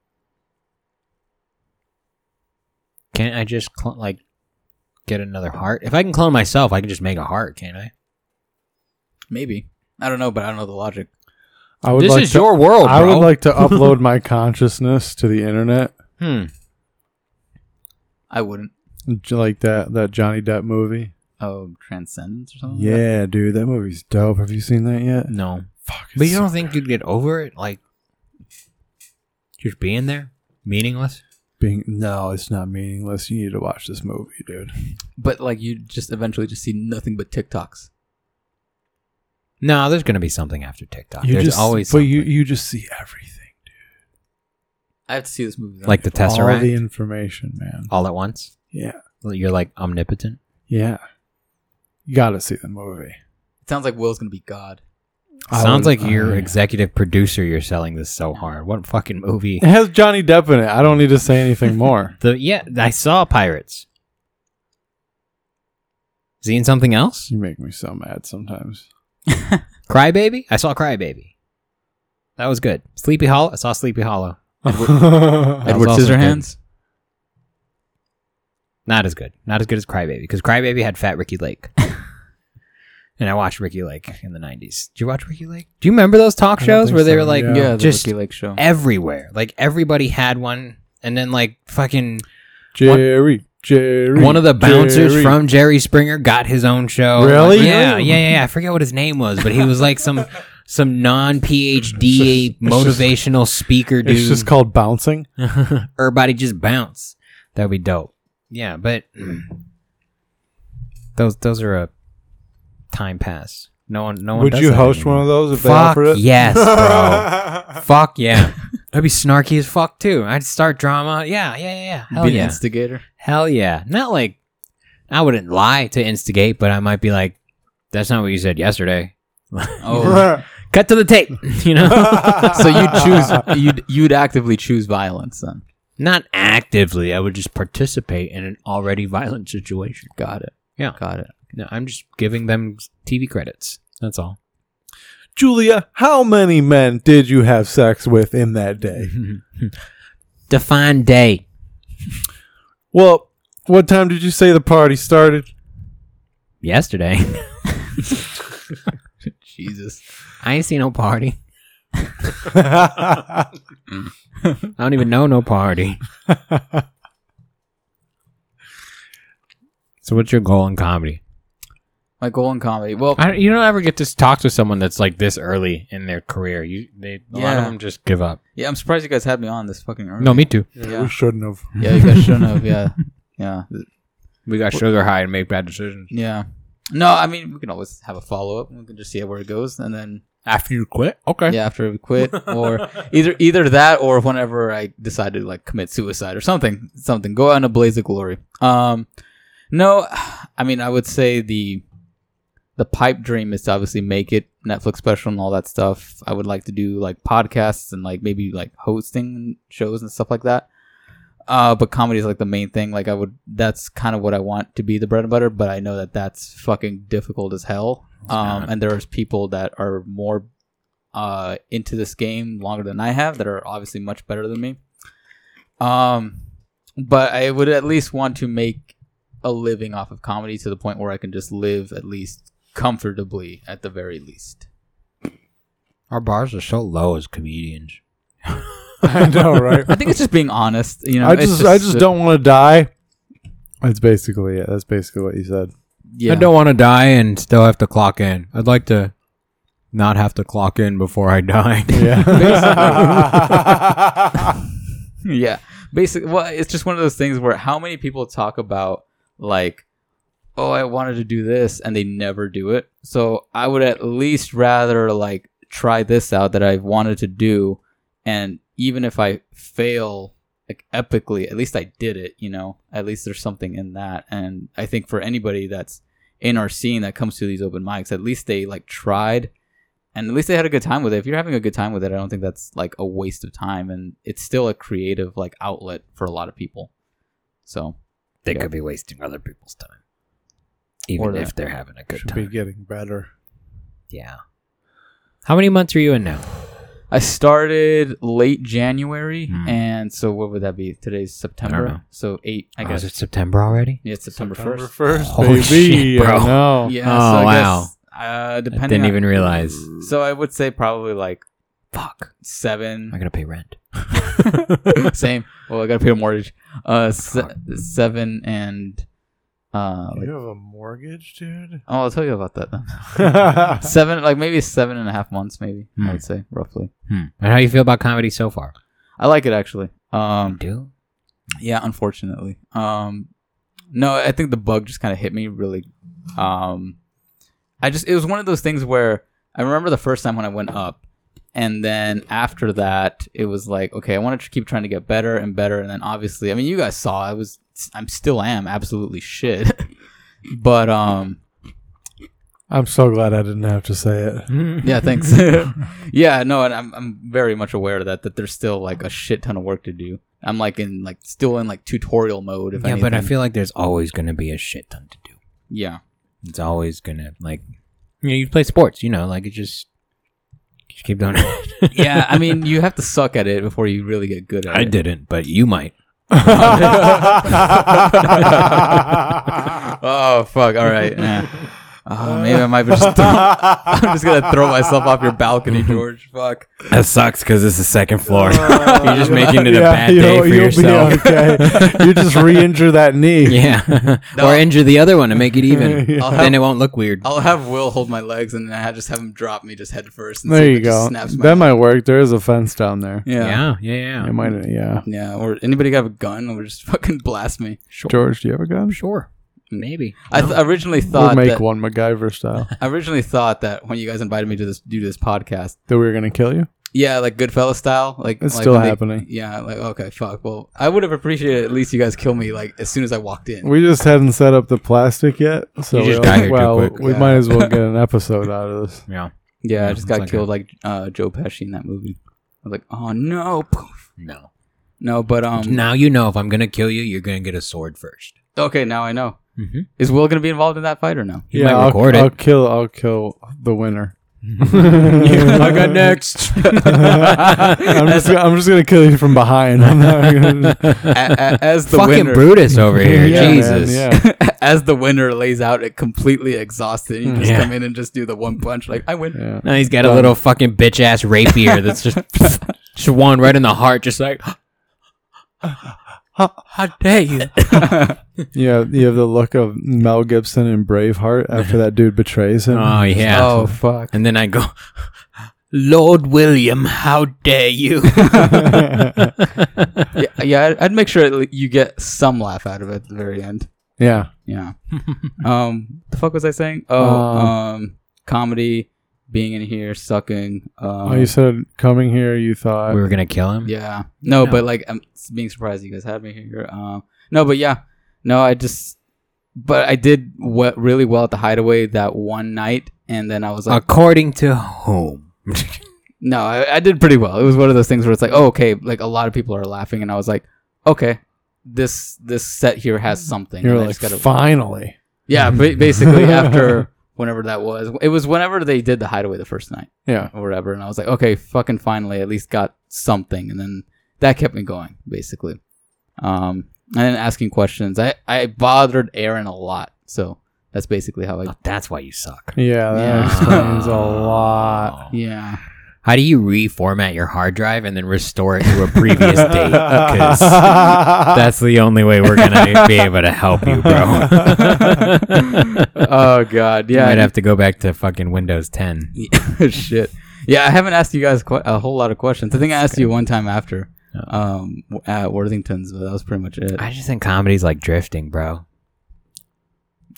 A: Can't I just cl- like get another heart? If I can clone myself, I can just make a heart, can't I?
C: Maybe. I don't know, but I don't know the logic.
B: I would
A: This
B: like
A: is
B: to,
A: your world, bro.
B: I would like to upload my consciousness to the internet,
A: Hmm.
C: I wouldn't.
B: J- like that that Johnny Depp movie.
C: Oh, Transcendence or something?
B: Yeah, dude, that movie's dope. Have you seen that yet?
A: No,
B: Fuck,
A: but you
B: it's
A: don't think you'd get over it, like just being there, meaningless?
B: being no, it's not meaningless. You need to watch this movie, dude.
C: But like you just eventually just see nothing but TikToks.
A: No, there's gonna be something after TikTok.
B: You
A: There's
B: just,
A: always
B: but
A: something.
B: you you just see everything,
C: I have to see this movie. Though.
A: like the
B: all
A: Tesseract,
B: the information, man.
A: all at once.
B: Yeah,
A: You're like omnipotent.
B: yeah. You gotta see the movie.
C: It sounds like Will's gonna be God.
B: I
A: Sounds
B: would-
A: like you're
B: I-
A: executive producer. You're selling this so hard. What fucking movie?
B: It has Johnny Depp in it. I don't need to say anything more.
A: The yeah, I saw Pirates. Seen something else?
B: You make me so mad sometimes.
A: Crybaby? I saw Crybaby. That was good. Sleepy Hollow? I saw Sleepy Hollow.
C: Edward
A: was also
C: Scissorhands.
A: Not as good. Not as good as Crybaby, because Crybaby had Fat Ricky Lake. And I watched Ricky Lake in the nineties. Did you watch Ricky Lake? Do you remember those talk
B: I don't
A: shows
B: think
A: where they
B: so,
A: were like
B: yeah.
C: Yeah, the
A: just
C: Ricky Lake show.
A: everywhere? Like everybody had one, and then like fucking
B: Jerry, Jerry.
A: one of the bouncers
B: Jerry.
A: from Jerry Springer got his own show.
B: Really?
A: Like, yeah, yeah, yeah, yeah. I forget what his name was, but he was like some some non P H D
B: It's just- it's just-
A: motivational speaker dude.
B: It's just called bouncing.
A: Everybody just bounce. That would be dope. Yeah, but those those are a time pass. No one, no one.
B: Would
A: does
B: you
A: that
B: host
A: anymore.
B: one of those if they
A: Fuck
B: offered it?
A: yes, bro. Fuck yeah. That'd be snarky as fuck too. I'd start drama. Yeah, yeah, yeah, yeah. Hell
C: Be an
A: yeah.
C: instigator.
A: Hell yeah. Not like I wouldn't lie to instigate, but I might be like, "That's not what you said yesterday."
C: Oh,
A: Cut to the tape. You know,
C: so you choose you'd you'd actively choose violence then.
A: not actively. I would just participate in an already violent situation.
C: Got it.
A: Yeah.
C: Got it.
A: No, I'm just giving them T V credits. That's all.
B: Julia, how many men did you have sex with in that day?
A: Define day.
B: Well, what time did you say the party started?
A: Yesterday.
C: Jesus.
A: I ain't seen no party. I don't even know no party. So what's your goal in comedy?
C: My goal in comedy. Well,
A: I, you don't ever get to talk to someone that's like this early in their career. You, they, a lot
C: Yeah.
A: of them just give up.
C: yeah, I'm surprised you guys had me on this fucking early.
A: No, me too.
C: Yeah.
B: We shouldn't have.
C: Yeah, you guys shouldn't have. Yeah. Yeah.
A: We got sugar high and make bad decisions.
C: Yeah. No, I mean, we can always have a follow up. We can just see where it goes. And then,
A: After you quit? Okay.
C: yeah, after we quit, or either either that or whenever I decide to like commit suicide or something, something, go out in a blaze of glory. Um, no, I mean, I would say the the pipe dream is to obviously make it Netflix special and all that stuff. I would like to do like podcasts and like maybe like hosting shows and stuff like that. Uh, but comedy is like the main thing. Like I would, that's kind of what I want to be the bread and butter. But I know that that's fucking difficult as hell. Um,
A: not.
C: and there's people that are more uh into this game longer than I have that are obviously much better than me. Um, but I would at least want to make a living off of comedy to the point where I can just live at least comfortably at the very least.
A: Our bars are so low as comedians.
B: I know, right?
C: I think it's just being honest. You know,
B: I
C: it's
B: just, I just don't want to die. That's basically it. That's basically what you said.
C: Yeah.
A: I don't want to die and still have to clock in. I'd like to not have to clock in before I die.
B: Yeah.
C: Yeah, basically, well, it's just one of those things where how many people talk about like oh, I wanted to do this, and they never do it. So I would at least rather like try this out that I've wanted to do, and even if I fail like epically, at least I did it, you know. At least there's something in that. And I think for anybody that's in our scene that comes to these open mics, at least they like tried, and at least they had a good time with it. If you're having a good time with it, I don't think that's like a waste of time, and it's still a creative like outlet for a lot of people. So
A: They
C: yeah.
A: could be wasting other people's time, even
C: Or
A: if
C: that.
A: they're having a good
B: Should
A: time.
B: be getting better.
A: Yeah. How many months are you in now?
C: I started late January,
A: Hmm.
C: and so what would that be? Today's
A: know.
C: September, so eight. I
A: Oh,
C: guess
A: is it September already?
C: yeah, it's September
B: September
C: first.
B: first,
A: Holy
B: baby.
A: shit, bro.
B: I know.
C: Yeah.
A: Oh,
C: so I
A: wow.
C: Guess, uh,
A: I
C: depending.
A: didn't
C: on,
A: even realize.
C: So I would say probably like
A: Fuck.
C: seven.
A: I gotta pay rent.
C: Same. Well, I gotta pay a mortgage. Uh, se-
A: Fuck.
C: seven and uh. Like,
B: You have a mortgage, dude?
C: oh, I'll tell you about that then. Seven, like maybe seven and a half months, maybe
A: Hmm.
C: I would say roughly.
A: Hmm. And how do you feel about comedy so far?
C: I like it actually.
A: You
C: Um,
A: do?
C: yeah, unfortunately. Um, no, I think the bug just kind of hit me really. Um, I just it was one of those things where I remember the first time when I went up, and then after that it was like, okay, I want to keep trying to get better and better, and then obviously, I mean, you guys saw I was, I'm still am absolutely shit, but um.
B: I'm so glad I didn't have to say it.
C: Yeah, thanks. Yeah, no, and I'm I'm very much aware of that. That there's still like a shit ton of work to do. I'm like in like still in like tutorial mode. If
A: Yeah, but I
C: anything.
A: feel like there's always gonna be a shit ton to do.
C: yeah,
A: It's always gonna like, you know, you play sports, you know, like it just, just keep doing it.
C: yeah. I mean, you have to suck at it before you really get good at
A: I
C: it.
A: didn't, but you might.
C: Oh fuck! All right. Yeah. Oh, maybe I might be just. Throw, I'm just gonna throw myself off your balcony, George. Fuck.
A: That sucks because it's the second floor. You're just making it a
B: Yeah,
A: bad day
B: you'll-
A: for
B: you'll be
A: yourself.
B: okay. You just re-injure that knee.
A: Yeah,
C: No.
A: or injure the other one to make it even.
B: Yeah.
C: I'll
A: Then
C: have,
A: it won't look weird.
C: I'll have Will hold my legs, and then I just have him drop me just head first. And
B: There
C: see
B: you
C: if it just
B: go.
C: Snaps my
B: That might work. There is a fence down there.
C: Yeah.
A: Yeah, yeah, yeah.
B: It might. Yeah.
C: Yeah, or anybody got a gun or just fucking blast me.
A: Sure.
B: George, do you have a gun?
A: Sure. Maybe.
C: I th- originally
B: We'll
C: thought
B: make
C: that,
B: one MacGyver style.
C: I originally thought that when you guys invited me to this do this podcast,
B: That we were gonna kill you.
C: yeah, like Goodfellas style, like
B: It's
C: like
B: still
C: when they-
B: happening.
C: yeah, like okay, fuck. Well, I would have appreciated at least you guys kill me like as soon as I walked in.
B: We just hadn't set up the plastic yet, so
A: You just
B: we
A: got here too
B: well,
A: quick.
B: we
C: Yeah.
B: might as well get an episode out of this.
A: Yeah.
C: yeah, I
A: Yeah,
C: just
A: it's
C: got
A: like
C: killed
A: a-
C: like uh, Joe Pesci in that movie. I was like, oh no, Poof.
A: No.
C: no, but um,
A: Now you know if I'm gonna kill you, you're gonna get a sword first.
C: okay, now I know.
A: Mm-hmm.
C: Is Will gonna be involved in that fight or no?
A: He
B: yeah,
A: might
B: I'll,
A: record
B: I'll
A: it.
B: kill. I'll kill the winner.
A: I got next.
B: I'm just. I'm just gonna kill you from behind. I'm not gonna,
C: A- a- as the
A: Fucking
C: winner,
A: Brutus over here.
B: Yeah, man,
A: Jesus.
B: yeah.
C: as the winner lays out it completely exhausted, you just
A: Yeah.
C: come in and just do the one punch like I win.
B: Yeah.
A: Now he's got a little fucking bitch ass rapier that's just just one right in the heart, just like how, how dare you?
B: Yeah, you have the look of Mel Gibson in Braveheart after that dude betrays him.
A: Oh yeah.
C: Oh fuck.
A: And then I go, Lord William, how dare you?
C: Yeah, yeah, I'd- I'd make sure that you get some laugh out of it at the very end.
B: Yeah.
C: Yeah. um, the fuck was I saying? Oh,
B: Um,
C: um, comedy, being in here, sucking. Um,
B: Oh, you said coming here, you thought.
A: we were gonna kill him.
C: yeah. No,
A: No.
C: but like, I'm being surprised you guys had me here. Um, no, but yeah, no, I just, but I did we- really well at the Hideaway that one night, and then I was like,
A: According to whom?
C: no, I, I did pretty well. It was one of those things where it's like, oh, okay, like a lot of people are laughing, and I was like, okay, this this set here has something.
B: You're
C: and I
B: like,
C: just gotta-
B: finally.
C: yeah, ba- basically after whenever that was, it was whenever they did the Hideaway the first night
B: Yeah.
C: or whatever, and I was like, okay, fucking finally, at least got something, and then that kept me going basically. Um, and then asking questions, I I bothered Aaron a lot, so that's basically how I.
A: Oh, that's why you suck.
B: Yeah, that
C: Yeah.
B: explains a lot.
C: Yeah.
A: How do you reformat your hard drive and then restore it to a previous date? Because that's the only way we're gonna be able to help you, bro.
C: Oh god,
A: You
C: yeah.
A: might have to go back to fucking Windows ten.
C: Shit. Yeah, I haven't asked you guys qu- a whole lot of questions. I think I asked you one time after um at Worthington's, but that was pretty much it.
A: I just think comedy's like drifting, bro.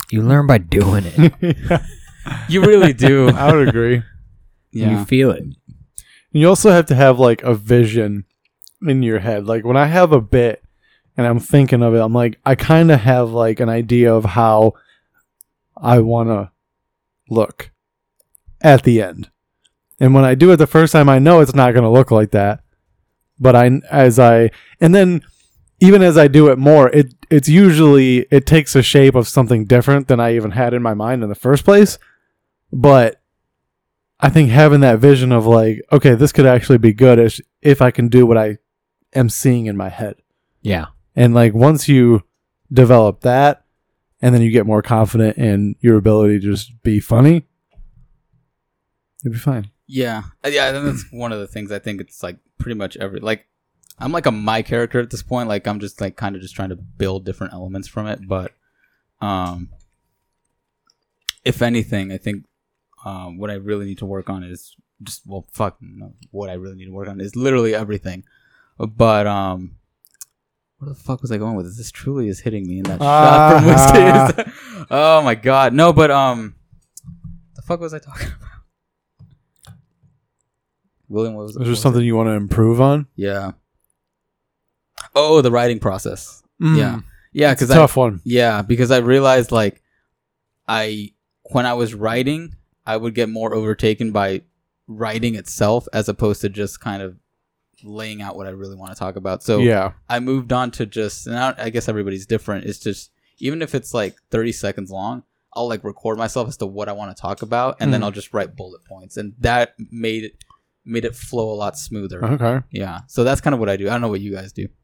A: You learn by doing it.
C: You really do.
B: I would agree.
C: Yeah.
A: You feel it.
B: You also have to have like a vision in your head. Like when I have a bit and I'm thinking of it, I'm like, I kind of have like an idea of how I want to look at the end. And when I do it the first time, I know it's not going to look like that. But I, as I, and then even as I do it more, it it's usually, it takes a shape of something different than I even had in my mind in the first place. But I think having that vision of like, okay, this could actually be good if, if I can do what I am seeing in my head.
A: Yeah.
B: And like once you develop that and then you get more confident in your ability to just be funny, you'll be fine.
C: Yeah. Uh, Yeah, and that's one of the things I think it's like pretty much every, like, I'm like a my character at this point. Like I'm just like kind of just trying to build different elements from it. But um, if anything, I think um, what I really need to work on is just, well, fuck, no, what I really need to work on is literally everything. But um, where the fuck was I going with this? This truly is hitting me in that
B: Ah.
C: shot from Wednesday. Oh my god, no! But um, the fuck was I talking about? William, what was
B: Is
C: what
B: there
C: was
B: something
C: it?
B: you want to improve on?
C: Yeah. Oh, the writing process.
B: Mm.
C: Yeah, yeah,
B: It's a
C: because I
B: tough one.
C: yeah because I realized like I when I was writing, I would get more overtaken by writing itself as opposed to just kind of laying out what I really want to talk about. So
B: Yeah.
C: I moved on to just, and I, I guess everybody's different. It's just, even if it's like thirty seconds long, I'll like record myself as to what I want to talk about, and
B: Mm.
C: then I'll just write bullet points, and that made it made it flow a lot smoother.
B: Okay.
C: Yeah, so that's kind of what I do. I don't know what you guys do.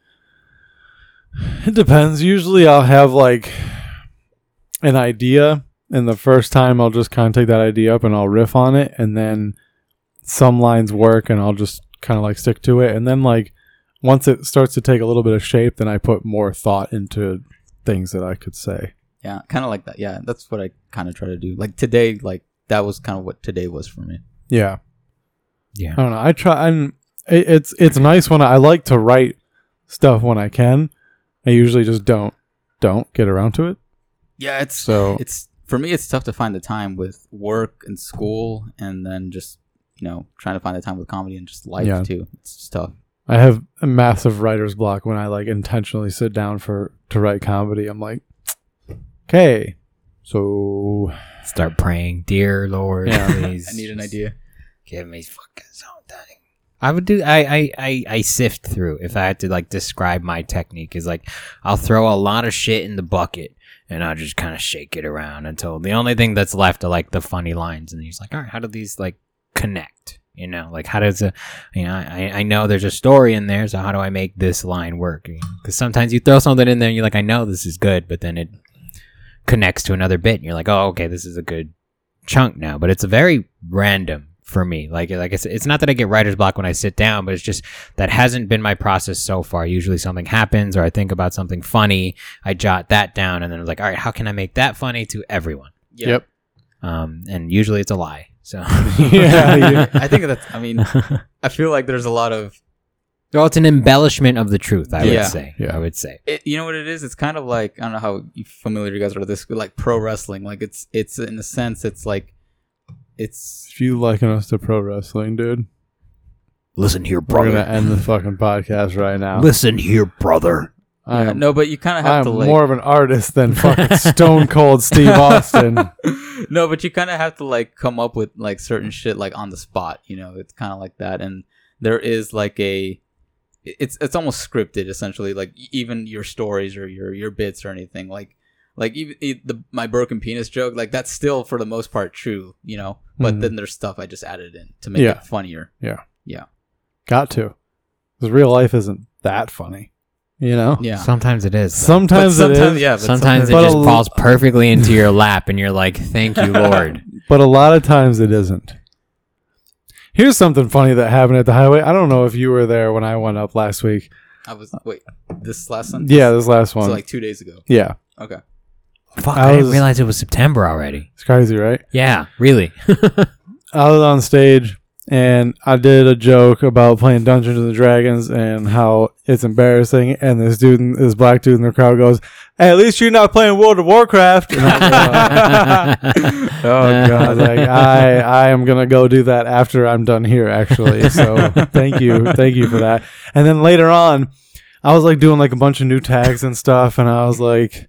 B: It depends. Usually I'll have like an idea, and the first time I'll just kind of take that idea up and I'll riff on it, and then some lines work and I'll just kind of like stick to it. And then like once it starts to take a little bit of shape, then I put more thought into things that I could say.
C: Yeah, kind of like that. Yeah, that's what I kind of try to do. Like today, like that was kind of what today was for me.
B: Yeah.
A: Yeah.
B: I don't know. I try. I'm. It, it's it's nice when I, I like to write stuff when I can. I usually just don't don't get around to it.
C: Yeah, it's
B: So
C: it's for me. It's tough to find the time with work and school, and then just you know trying to find the time with comedy and just life
B: Yeah.
C: too. It's just tough.
B: I have a massive writer's block when I like intentionally sit down for to write comedy. I'm like, okay, so
A: Start praying, dear Lord,
B: Yeah.
A: please.
C: I need an idea.
A: Give me fucking something. I would do. I, I I I sift through. If I had to like describe my technique, is like I'll throw a lot of shit in the bucket and I'll just kind of shake it around until the only thing that's left are like the funny lines. And he's like, all right, how do these like connect? You know, like how does a, you know, I, I know there's a story in there, so how do I make this line work? Because sometimes you throw something in there and you're like, I know this is good, but then it connects to another bit and you're like, oh, okay, this is a good chunk now. But it's a very random for me. Like, like I said, it's not that I get writer's block when I sit down, but it's just that hasn't been my process so far. Usually something happens or I think about something funny, I jot that down, and then I'm like, all right, how can I make that funny to everyone?
C: Yeah.
B: Yep.
A: Um, and usually it's a lie. So
B: yeah, you-
C: I think that's. I mean, I feel like there's a lot of.
A: well, it's an embellishment of the truth, I
C: Yeah.
A: would say.
B: Yeah.
A: I would say.
C: It, you know what it is? It's kind of like I don't know how familiar you guys are with this, but like pro wrestling. Like it's it's in a sense, it's like it's
B: if you liken us to pro wrestling, dude,
A: Listen here,
B: we're
A: brother.
B: gonna end the fucking podcast right now.
A: Listen here, brother.
B: I
C: yeah,
B: am,
C: no, but you kind of
B: I
C: have
B: am
C: to like
B: more of an artist than fucking Stone Cold Steve Austin.
C: no, but you kind of have to like come up with like certain shit like on the spot. You know, it's kind of like that, and there is like a. It's it's almost scripted essentially. Like even your stories or your your bits or anything like. Like even it, the my broken penis joke, like that's still for the most part true, you know. But
B: Mhm.
C: then there's stuff I just added in to make
B: Yeah.
C: it funnier.
B: Got to, because real life isn't that funny, you know.
C: Yeah.
A: Sometimes it is. though.
B: Sometimes,
C: But
B: it
C: sometimes-
B: is.
C: yeah, but
A: Sometimes it
B: But a
A: just
B: l-
A: falls perfectly into your lap, and you're like, "Thank you, Lord."
B: But a lot of times it isn't. Here's something funny that happened at the highway. I don't know if you were there when I went up last week.
C: I was wait this last one.
B: Yeah, this last one.
C: So like two days ago.
B: yeah,
C: Okay.
A: Fuck,
B: I
A: I, didn't
B: was-
A: realize it was September already.
B: it's crazy, right?
A: Yeah, really.
B: I was on stage and I did a joke about playing Dungeons and Dragons and how it's embarrassing. And this dude, in- this black dude in the crowd goes, "Hey, at least you're not playing World of Warcraft." And I was like, oh god! Like I, I am gonna go do that after I'm done here. Actually, so thank you, thank you for that. And then later on, I was like doing like a bunch of new tags and stuff, and I was like,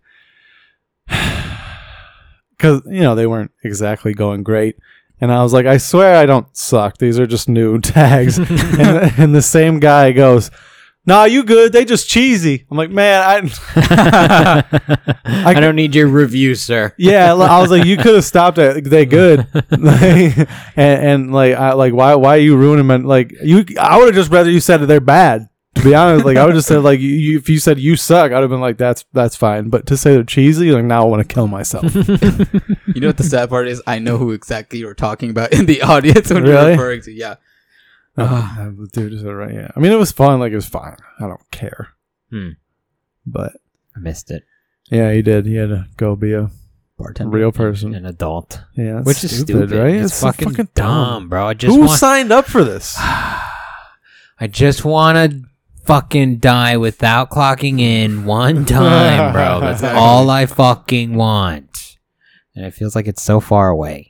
B: because you know they weren't exactly going great. And I was like, I swear I don't suck. These are just new tags. and, and the same guy goes, "Nah, you good. They just cheesy." I'm like, man, I,
A: I, don't need your review, sir.
B: yeah. I was like, you could have stopped at they good. like, and, and like, I like, why, why are you ruining my, like, you, I would have just rather you said that they're bad. To be honest, like, I would have said, like, you, you, if you said you suck, I'd have been like, that's, that's fine. But to say they're cheesy, like, now I want to kill myself.
C: You know what the sad part is? I know who exactly you were talking about in the audience when
B: Really?
C: you're referring to. Yeah.
B: Uh, dude, is that right? Yeah. I mean, it was fun. Like, it was fine. I don't care.
A: Hmm.
B: But
A: I missed it.
B: yeah, he did. He had to go be a
C: Bartender.
B: real person.
A: An adult.
B: Yeah, that's
A: Which is stupid,
B: right?
A: It's,
B: so
A: fucking, dumb, bro. I just
B: Who
A: want,
B: signed up for this?
A: I just want to fucking die without clocking in one time, bro. That's all I fucking want. And it feels like it's so far away.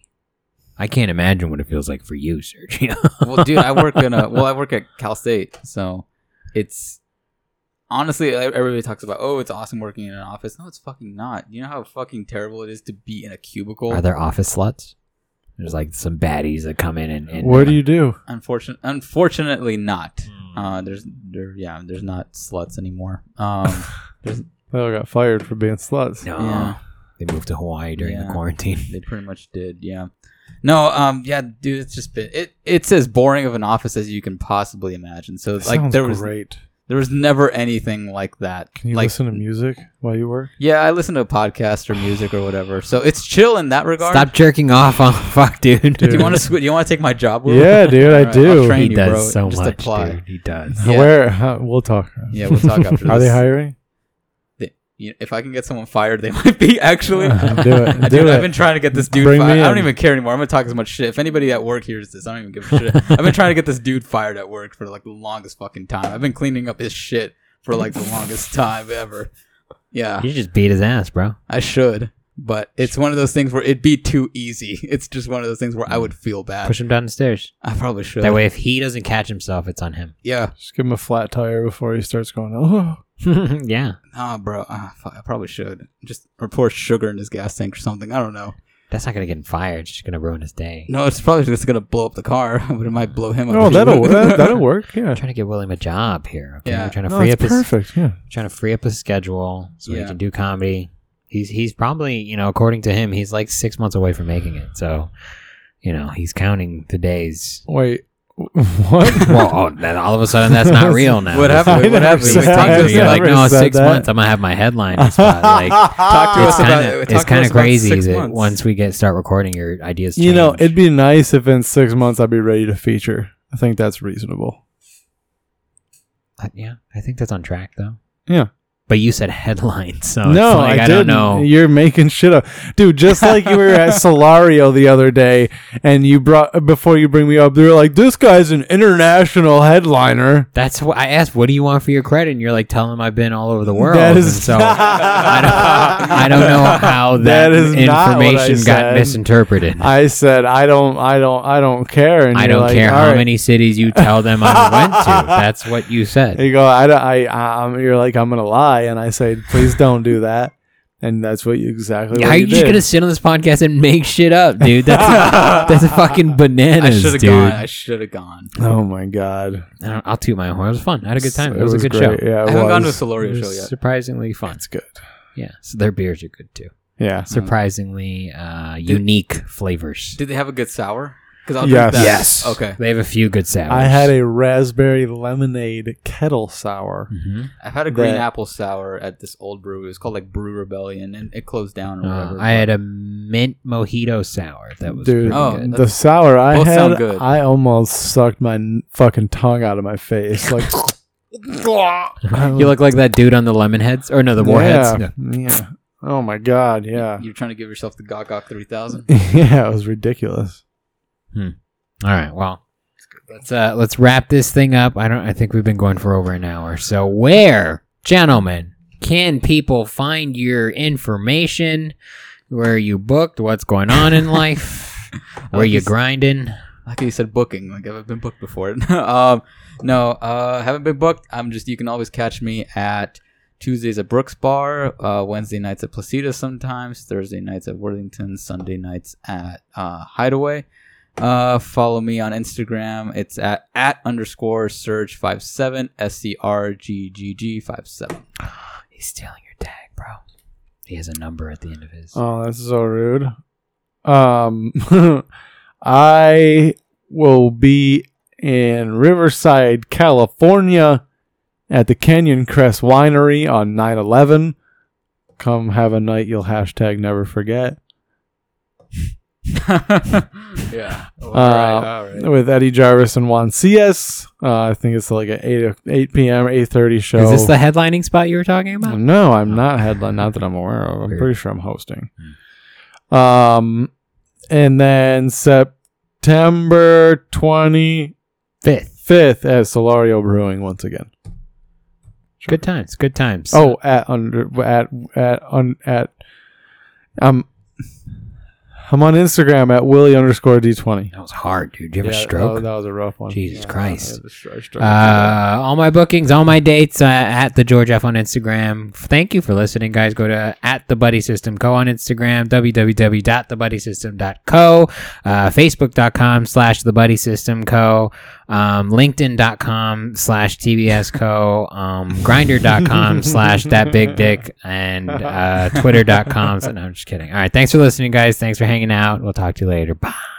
A: I can't imagine what it feels like for you, Sergio.
C: Well, dude, I work in a well, I work at Cal State, so it's honestly everybody talks about, oh, it's awesome working in an office. No, it's fucking not. You know how fucking terrible it is to be in a cubicle.
A: Are there office sluts? There's like some baddies that come in and, and
B: What do you do?
C: Unfortunately, unfortunately, not. Uh, there's there, yeah, there's not sluts anymore. Um, there's,
B: They all got fired for being sluts.
A: No,
C: Yeah.
A: they moved to Hawaii during
C: Yeah.
A: the quarantine.
C: they pretty much did, yeah. No, um, yeah, dude, it's just been it. It's as boring of an office as you can possibly imagine. So
B: That
C: like
B: sounds
C: there was
B: great.
C: there was never anything like that.
B: Can you
C: like,
B: listen to music while you work?
C: Yeah, I listen to a podcast or music or whatever. So it's chill in that regard.
A: Stop jerking off on fuck, dude.
B: Dude.
C: Do you want to sw- do you want to take my job? Will?
B: Yeah, dude, I
C: All right,
B: do.
C: I'll train
A: He
C: you,
A: does
C: bro.
A: so
C: Just
A: much,
C: apply.
A: dude. He does.
C: Yeah.
B: Where? How, we'll talk.
C: Yeah, we'll talk after this.
B: Are they hiring?
C: They- you if I can get someone fired, they might be actually.
B: do it.
C: Dude,
B: Do
C: I've
B: it.
C: been trying to get this dude
B: Bring
C: fired.
B: me
C: I don't
B: in.
C: even care anymore. I'm gonna talk as much shit. If anybody at work hears this, I don't even give a shit. I've been trying to get this dude fired at work for like the longest fucking time. I've been cleaning up his shit for like the longest time ever. Yeah,
A: You just beat his ass, bro.
C: I should, but it's one of those things where it'd be too easy. It's just one of those things where I would feel bad.
A: Push him down the stairs.
C: I probably should.
A: That way, if he doesn't catch himself, it's on him.
C: Yeah.
B: Just give him a flat tire before he starts going, oh.
A: Yeah.
C: Oh, bro. Uh, fuck, I probably should. Just or pour sugar in his gas tank or something. I don't know.
A: That's not going to get him fired. It's just going to ruin his day.
C: No, it's probably just going to blow up the car, but it might blow him up.
B: Oh,
C: too.
B: that'll, that, that'll work. Yeah.
A: We're trying to get William a job here. Okay?
C: Yeah.
A: We're trying to
B: No,
A: free
B: it's
A: up his
B: perfect. Yeah.
A: trying to free up his schedule so he
C: Yeah.
A: can do comedy. He's he's probably, you know, according to him, he's like six months away from making it. So, you know, he's counting the days.
B: Wait. What?
A: Well, oh, then all of a sudden that's not real now.
C: What happened?
B: I
C: What
B: never
C: happened?
B: said-
C: Talk to
B: I
C: us
A: You're
C: about-
A: like,
B: never
A: no,
B: said
A: six
B: that.
A: months. I'm gonna have my headline spot. Like,
C: Talk to
A: it's
C: us
A: kind
C: about
A: of
C: talk
A: it's
C: to
A: kind
C: us
A: of
C: about
A: crazy
C: six
A: that
C: months.
A: once we get start recording, your ideas change.
B: You know, it'd be nice if in six months I'd be ready to feature. I think that's reasonable.
A: Uh, yeah, I think that's on track though.
B: Yeah.
A: But you said headlines, so
B: no,
A: it's like,
B: I,
A: I,
B: didn't.
A: don't know.
B: You're making shit up, dude. Just like you were at Solario the other day, and you brought before you bring me up, they were like, "This guy's an international headliner."
A: That's what I asked. What do you want for your credit? And you're like, tell him I've been all over the world.
B: That is
A: And so I don't, I don't know how that,
B: That is not what I
A: information got
B: said.
A: misinterpreted. I,
B: I said, "I don't, I don't, I don't care." And you're
A: don't
B: like,
A: care
B: "All
A: how
B: right."
A: many cities you tell them I went to. That's what you said.
B: You go, I, don't- I, I, I'm, you're like, I'm gonna lie, and I say, please don't do that, and that's what you exactly.
A: How
B: what
A: are
B: you
A: you just
B: did.
A: gonna sit on this podcast and make shit up, dude? That's that's a fucking
C: I
A: bananas,
C: should have
A: dude.
C: gone. I should have gone.
B: Oh my god,
A: I don't, I'll toot my horn. It was fun. I had a good time. It,
B: It
A: was, a good
B: great.
A: show.
B: Yeah, it
C: I haven't gone to a
B: was.
C: Solorio
A: It
C: show
A: was
C: yet.
A: surprisingly fun.
B: It's good.
A: Yeah, so their beers are good too.
B: Yeah.
A: Surprisingly uh, unique flavors.
C: Did they have a good sour? Because I'll
B: Yes.
C: drink that.
A: Yes.
C: Okay.
A: They have a few good sours.
B: I had a raspberry lemonade kettle sour.
A: hmm
C: I've had a green
B: That-
C: apple sour at this old brewery. It was called like Brew Rebellion, and it closed down or
A: Uh,
C: whatever.
A: I had a mint mojito sour that was
B: Dude,
A: pretty
C: Oh,
A: good.
B: the sour I
C: Both
B: had,
C: sound good.
B: I almost sucked my n- fucking tongue out of my face. Like,
A: You look like that dude on the lemon heads, or no, the warheads.
B: Yeah, yeah. Oh my god, yeah.
C: You're trying to give yourself the Gok Gok three thousand.
B: Yeah, it was ridiculous.
A: All right, well, let's uh let's wrap this thing up. I don't. I think we've been going for over an hour. So where, gentlemen, can people find your information? Where are you booked? What's going on in life? Where
C: like
A: you grinding?
C: Like you said, booking. Like I've been booked before. um, no, uh, haven't been booked. I'm just. You can always catch me at Tuesdays at Brooks Bar, uh, Wednesday nights at Placida sometimes, Thursday nights at Worthington, Sunday nights at uh, Hideaway. Uh, follow me on Instagram. It's at at underscore surge five seven S C R G G G five seven.
A: He's stealing your tag, bro. He has a number at the end of his.
B: Oh, that's so rude. Um, I will be in Riverside, California, at the Canyon Crest Winery on nine eleven. Come have a night you'll hashtag never forget.
C: Yeah. All
B: Uh,
C: right, all right.
B: With Eddie Jarvis and Juan C S. Uh, I think it's like an eight eight p.m. eight thirty show.
A: Is this the headlining spot you were talking about?
B: No, I'm not headline. Not that I'm aware of. I'm
A: Weird.
B: pretty sure I'm hosting. Um, and then September twenty-fifth
A: Fifth.
B: at Solario Brewing once again.
A: Good times. Good times.
B: Oh, at under at at on at um, I'm on Instagram at Willie underscore D twenty.
A: that was hard, dude. Did you have a
B: Yeah,
A: stroke?
B: That, that was a rough one.
A: Jesus
B: Yeah,
A: Christ.
B: I had a str- I struggled through that.
A: Uh, all my bookings, all my dates uh, at the George F on Instagram. Thank you for listening, guys. Go to at the Buddy System Co on Instagram, w w w dot the buddy system dot co, uh, facebook dot com slash the Buddy System Co, um, linkedin dot com slash T B S Co, um, grinder dot com slash that big dick, and uh, twitter dot com. So, no, I'm just kidding. All right, thanks for listening, guys. Thanks for hanging out. We'll talk to you later. Bye.